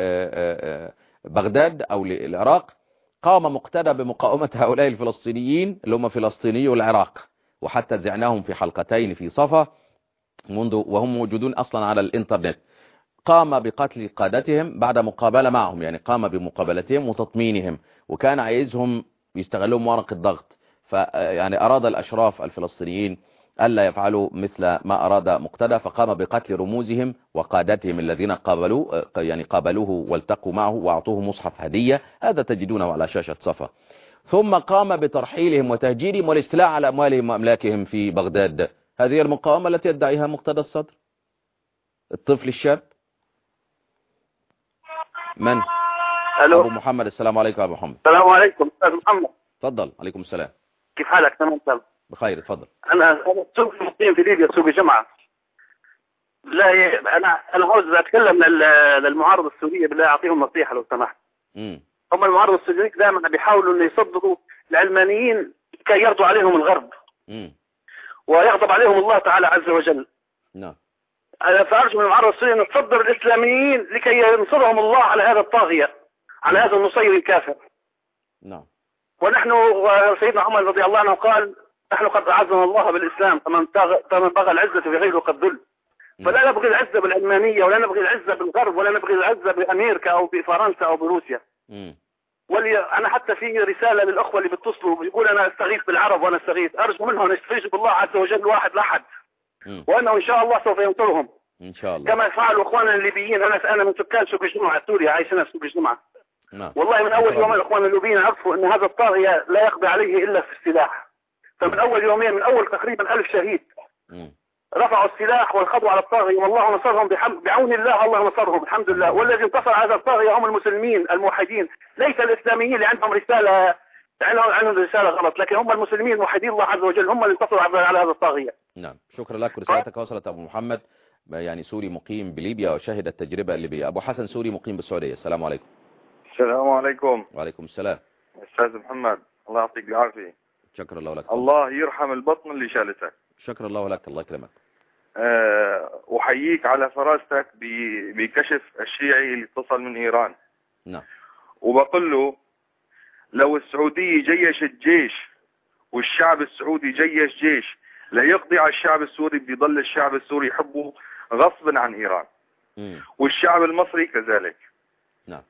لبغداد أو للعراق، قام مقتدى بمقاومة هؤلاء الفلسطينيين اللي هم فلسطيني العراق، وحتى زعناهم في حلقتين في صفا منذ وهم موجودون أصلا على الإنترنت. قام بقتل قادتهم بعد مقابلة معهم، يعني قام بمقابلتهم وتطمينهم، وكان عايزهم يستغلون ورق الضغط. فيعني أراد الأشراف الفلسطينيين ألا يفعلوا مثل ما أراد مقتدى، فقام بقتل رموزهم وقادتهم الذين قابلوه يعني قابلوه والتقوا معه وأعطوه مصحف هدية، هذا تجدونه على شاشة صفا. ثم قام بترحيلهم وتهجيرهم والاستيلاء على أموالهم وأملاكهم في بغداد. هذه المقاومة التي يدعيها مقتدى الصدر. الطفل الشاب من؟ ألو. أبو محمد. السلام عليكم أبو محمد. السلام عليكم أستاذ محمد. تفضل. عليكم السلام. كيف حالك؟ تمام تمام. بخير اتفضل. انا سوق مقيم في ليبيا سوق الجمعه. لا ي... انا انا عاوز اتكلم للمعارضه السوريه، بالله اعطيهم نصيحه لو سمحت. امم هم المعارضه السوريين دائما بيحاولوا انه يصدقوا العلمانيين كي يرضوا عليهم الغرب. امم ويغضب عليهم الله تعالى عز وجل. نعم. انا فارجو من المعارضه السوريه ان تصدر الاسلاميين لكي ينصرهم الله على هذا الطاغيه، على هذا النصير الكافر. نعم. ونحن سيدنا عمر رضي الله عنه قال: نحن قد اعزنا الله بالاسلام، فمن فمن بغى العزه في غيره قد ذل. فلا نبغي العزه بالعلمانيه، ولا نبغي العزه بالغرب، ولا نبغي العزه بامريكا او بفرنسا او بروسيا. امم ولي انا حتى في رساله للاخوه اللي بيتصلوا بيقول انا استغيث بالعرب وانا استغيث، ارجو منهم يستغيثوا بالله عز وجل واحد لاحد، وانه ان شاء الله سوف ينصرهم ان شاء الله، كما فعلوا اخواننا الليبيين. انا انا من سكان سوق الجمعه السوري، عايش هنا في سوق الجمعه. نعم. والله من اول يوم الاخوان الليبيين عرفوا ان هذا الطاغيه لا يقضي عليه الا في السلاح. فمن اول يومين، من اول تقريبا ألف شهيد مم. رفعوا السلاح والخضوا على الطاغيه، والله نصرهم بحمد بعون الله. الله نصرهم الحمد لله. والذي انتصر على هذا الطاغيه هم المسلمين الموحدين، ليس الاسلاميين اللي عندهم رساله عندهم رساله غلط، لكن هم المسلمين الموحدين الله عز وجل هم اللي انتصروا على هذا الطاغيه. نعم، شكرا لك. رسالتك وصلت ابو محمد، يعني سوري مقيم بليبيا وشهد التجربه الليبيه. ابو حسن سوري مقيم بالسعوديه، السلام عليكم. السلام عليكم. وعليكم السلام. استاذ محمد الله يعطيك العافيه. شكرا الله لك. الله يرحم البطن اللي شالتك. شكرا الله لك، الله يكرمك. أه احييك على فراستك بكشف الشيعي اللي اتصل من ايران. نعم. وبقول له لو السعوديه جيشت جيش والشعب السعودي جيش جيش ليقضي على الشعب السوري، بيضل الشعب السوري يحبه غصبا عن ايران. م. والشعب المصري كذلك. نعم.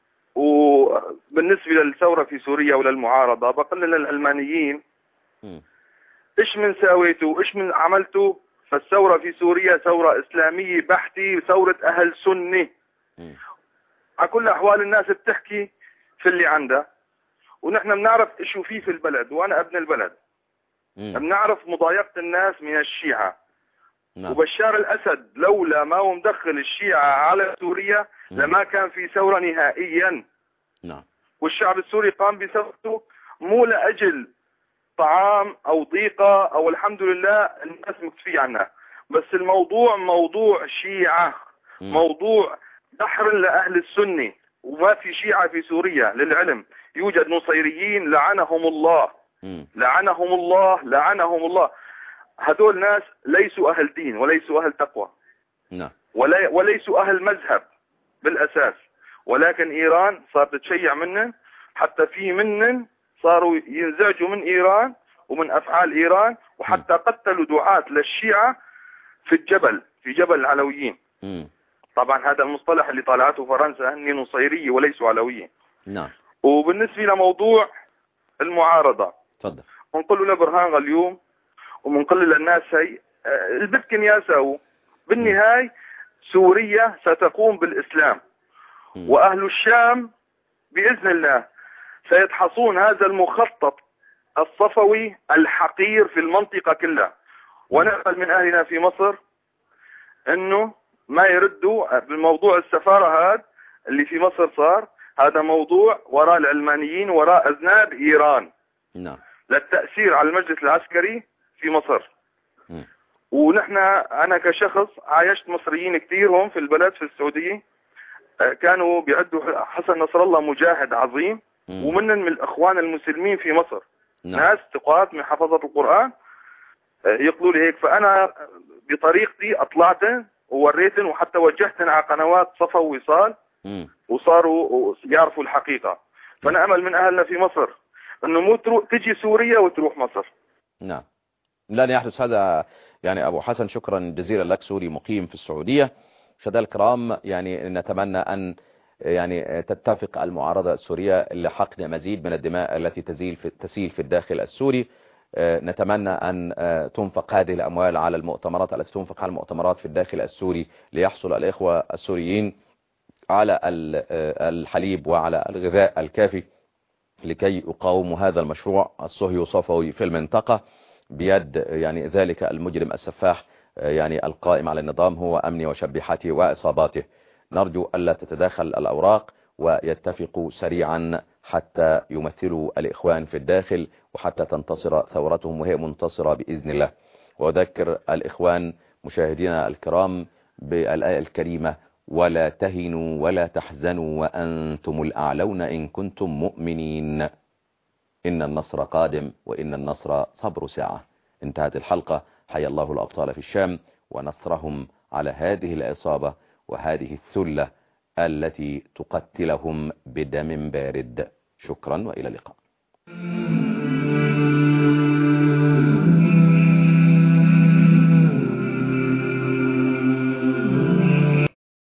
وبالنسبه للثوره في سوريا وللمعارضه بقول للعلمانيين م. ايش من سويتوا، ايش من عملتوا؟ فالثوره في سوريا ثوره اسلاميه بحته، ثوره اهل سنه. م. على كل احوال الناس بتحكي في اللي عندها، ونحن بنعرف ايش فيه في البلد، وانا ابن البلد. م. بنعرف مضايقه الناس من الشيعه. نعم. وبشار الاسد لولا ما هو مدخل الشيعه على سوريا م. لما كان في ثوره نهائيا. نعم. والشعب السوري قام بثورته مو لاجل طعام او ضيقه او الحمد لله الناس مكتفيه عنها، بس الموضوع موضوع شيعه، م. موضوع دحر لاهل السنه. وما في شيعه في سوريا للعلم، يوجد نصيريين لعنهم الله. م. لعنهم الله لعنهم الله. هذول ناس ليسوا اهل دين وليسوا اهل تقوى. نعم. ولا وليسوا اهل مذهب بالاساس، ولكن ايران صارت تشيع منن، حتى في منن صاروا ينزعجوا من ايران ومن افعال ايران، وحتى قتلوا دعاة للشيعة في الجبل، في جبل العلويين. م. طبعا هذا المصطلح اللي طالعته فرنسا هن نصيرية وليسوا علويين. نعم. وبالنسبة لموضوع المعارضة، تفضل. بنقول له برهان اليوم وبنقول للناس هي اللي بدكن يساووا بالنهاية سوريا ستقوم بالإسلام. م. وأهل الشام بإذن الله سيدحصون هذا المخطط الصفوي الحقير في المنطقة كلها. ونأمل من أهلنا في مصر أنه ما يردوا بالموضوع السفارة هذا اللي في مصر صار، هذا موضوع وراء العلمانيين، وراء أذناب إيران. نعم. للتأثير على المجلس العسكري في مصر. م. ونحن أنا كشخص عايشت مصريين كثير هون في البلد في السعودية، كانوا بيعدوا حسن نصر الله مجاهد عظيم، م. ومنن من الإخوان المسلمين في مصر. نعم. ناس ثقات من حفظة القرآن يقولوا لي هيك. فأنا بطريقتي أطلعت ووريتن، وحتى وجهتن على قنوات صفا ووصال، م. وصاروا يعرفوا الحقيقة. فأنا أمل من أهلنا في مصر أنه مو تروح تجي سوريا وتروح مصر. نعم، لن يحدث هذا. يعني أبو حسن شكرا جزيلا لك، سوري مقيم في السعودية. مشاهدينا الكرام، يعني نتمنى أن يعني تتفق المعارضة السورية لحقن مزيد من الدماء التي تزيل في تسيل في الداخل السوري. نتمنى أن تنفق هذه الأموال على المؤتمرات التي تنفق على المؤتمرات في الداخل السوري، ليحصل الإخوة السوريين على الحليب وعلى الغذاء الكافي لكي يقاوموا هذا المشروع الصهيوني الصفوي في المنطقة بيد يعني ذلك المجرم السفاح، يعني القائم على النظام هو أمني وشبيحته وإصاباته. نرجو ألا تتداخل الأوراق ويتفقوا سريعا حتى يمثلوا الإخوان في الداخل وحتى تنتصر ثورتهم وهي منتصرة بإذن الله. وأذكر الإخوان مشاهدينا الكرام بالآية الكريمة: ولا تهنوا ولا تحزنوا وأنتم الأعلون إن كنتم مؤمنين، إن النصر قادم وإن النصر صبر ساعة. انتهت الحلقة. حيا الله الأبطال في الشام ونصرهم على هذه العصابة وهذه الثلة التي تقتلهم بدم بارد. شكرا وإلى اللقاء.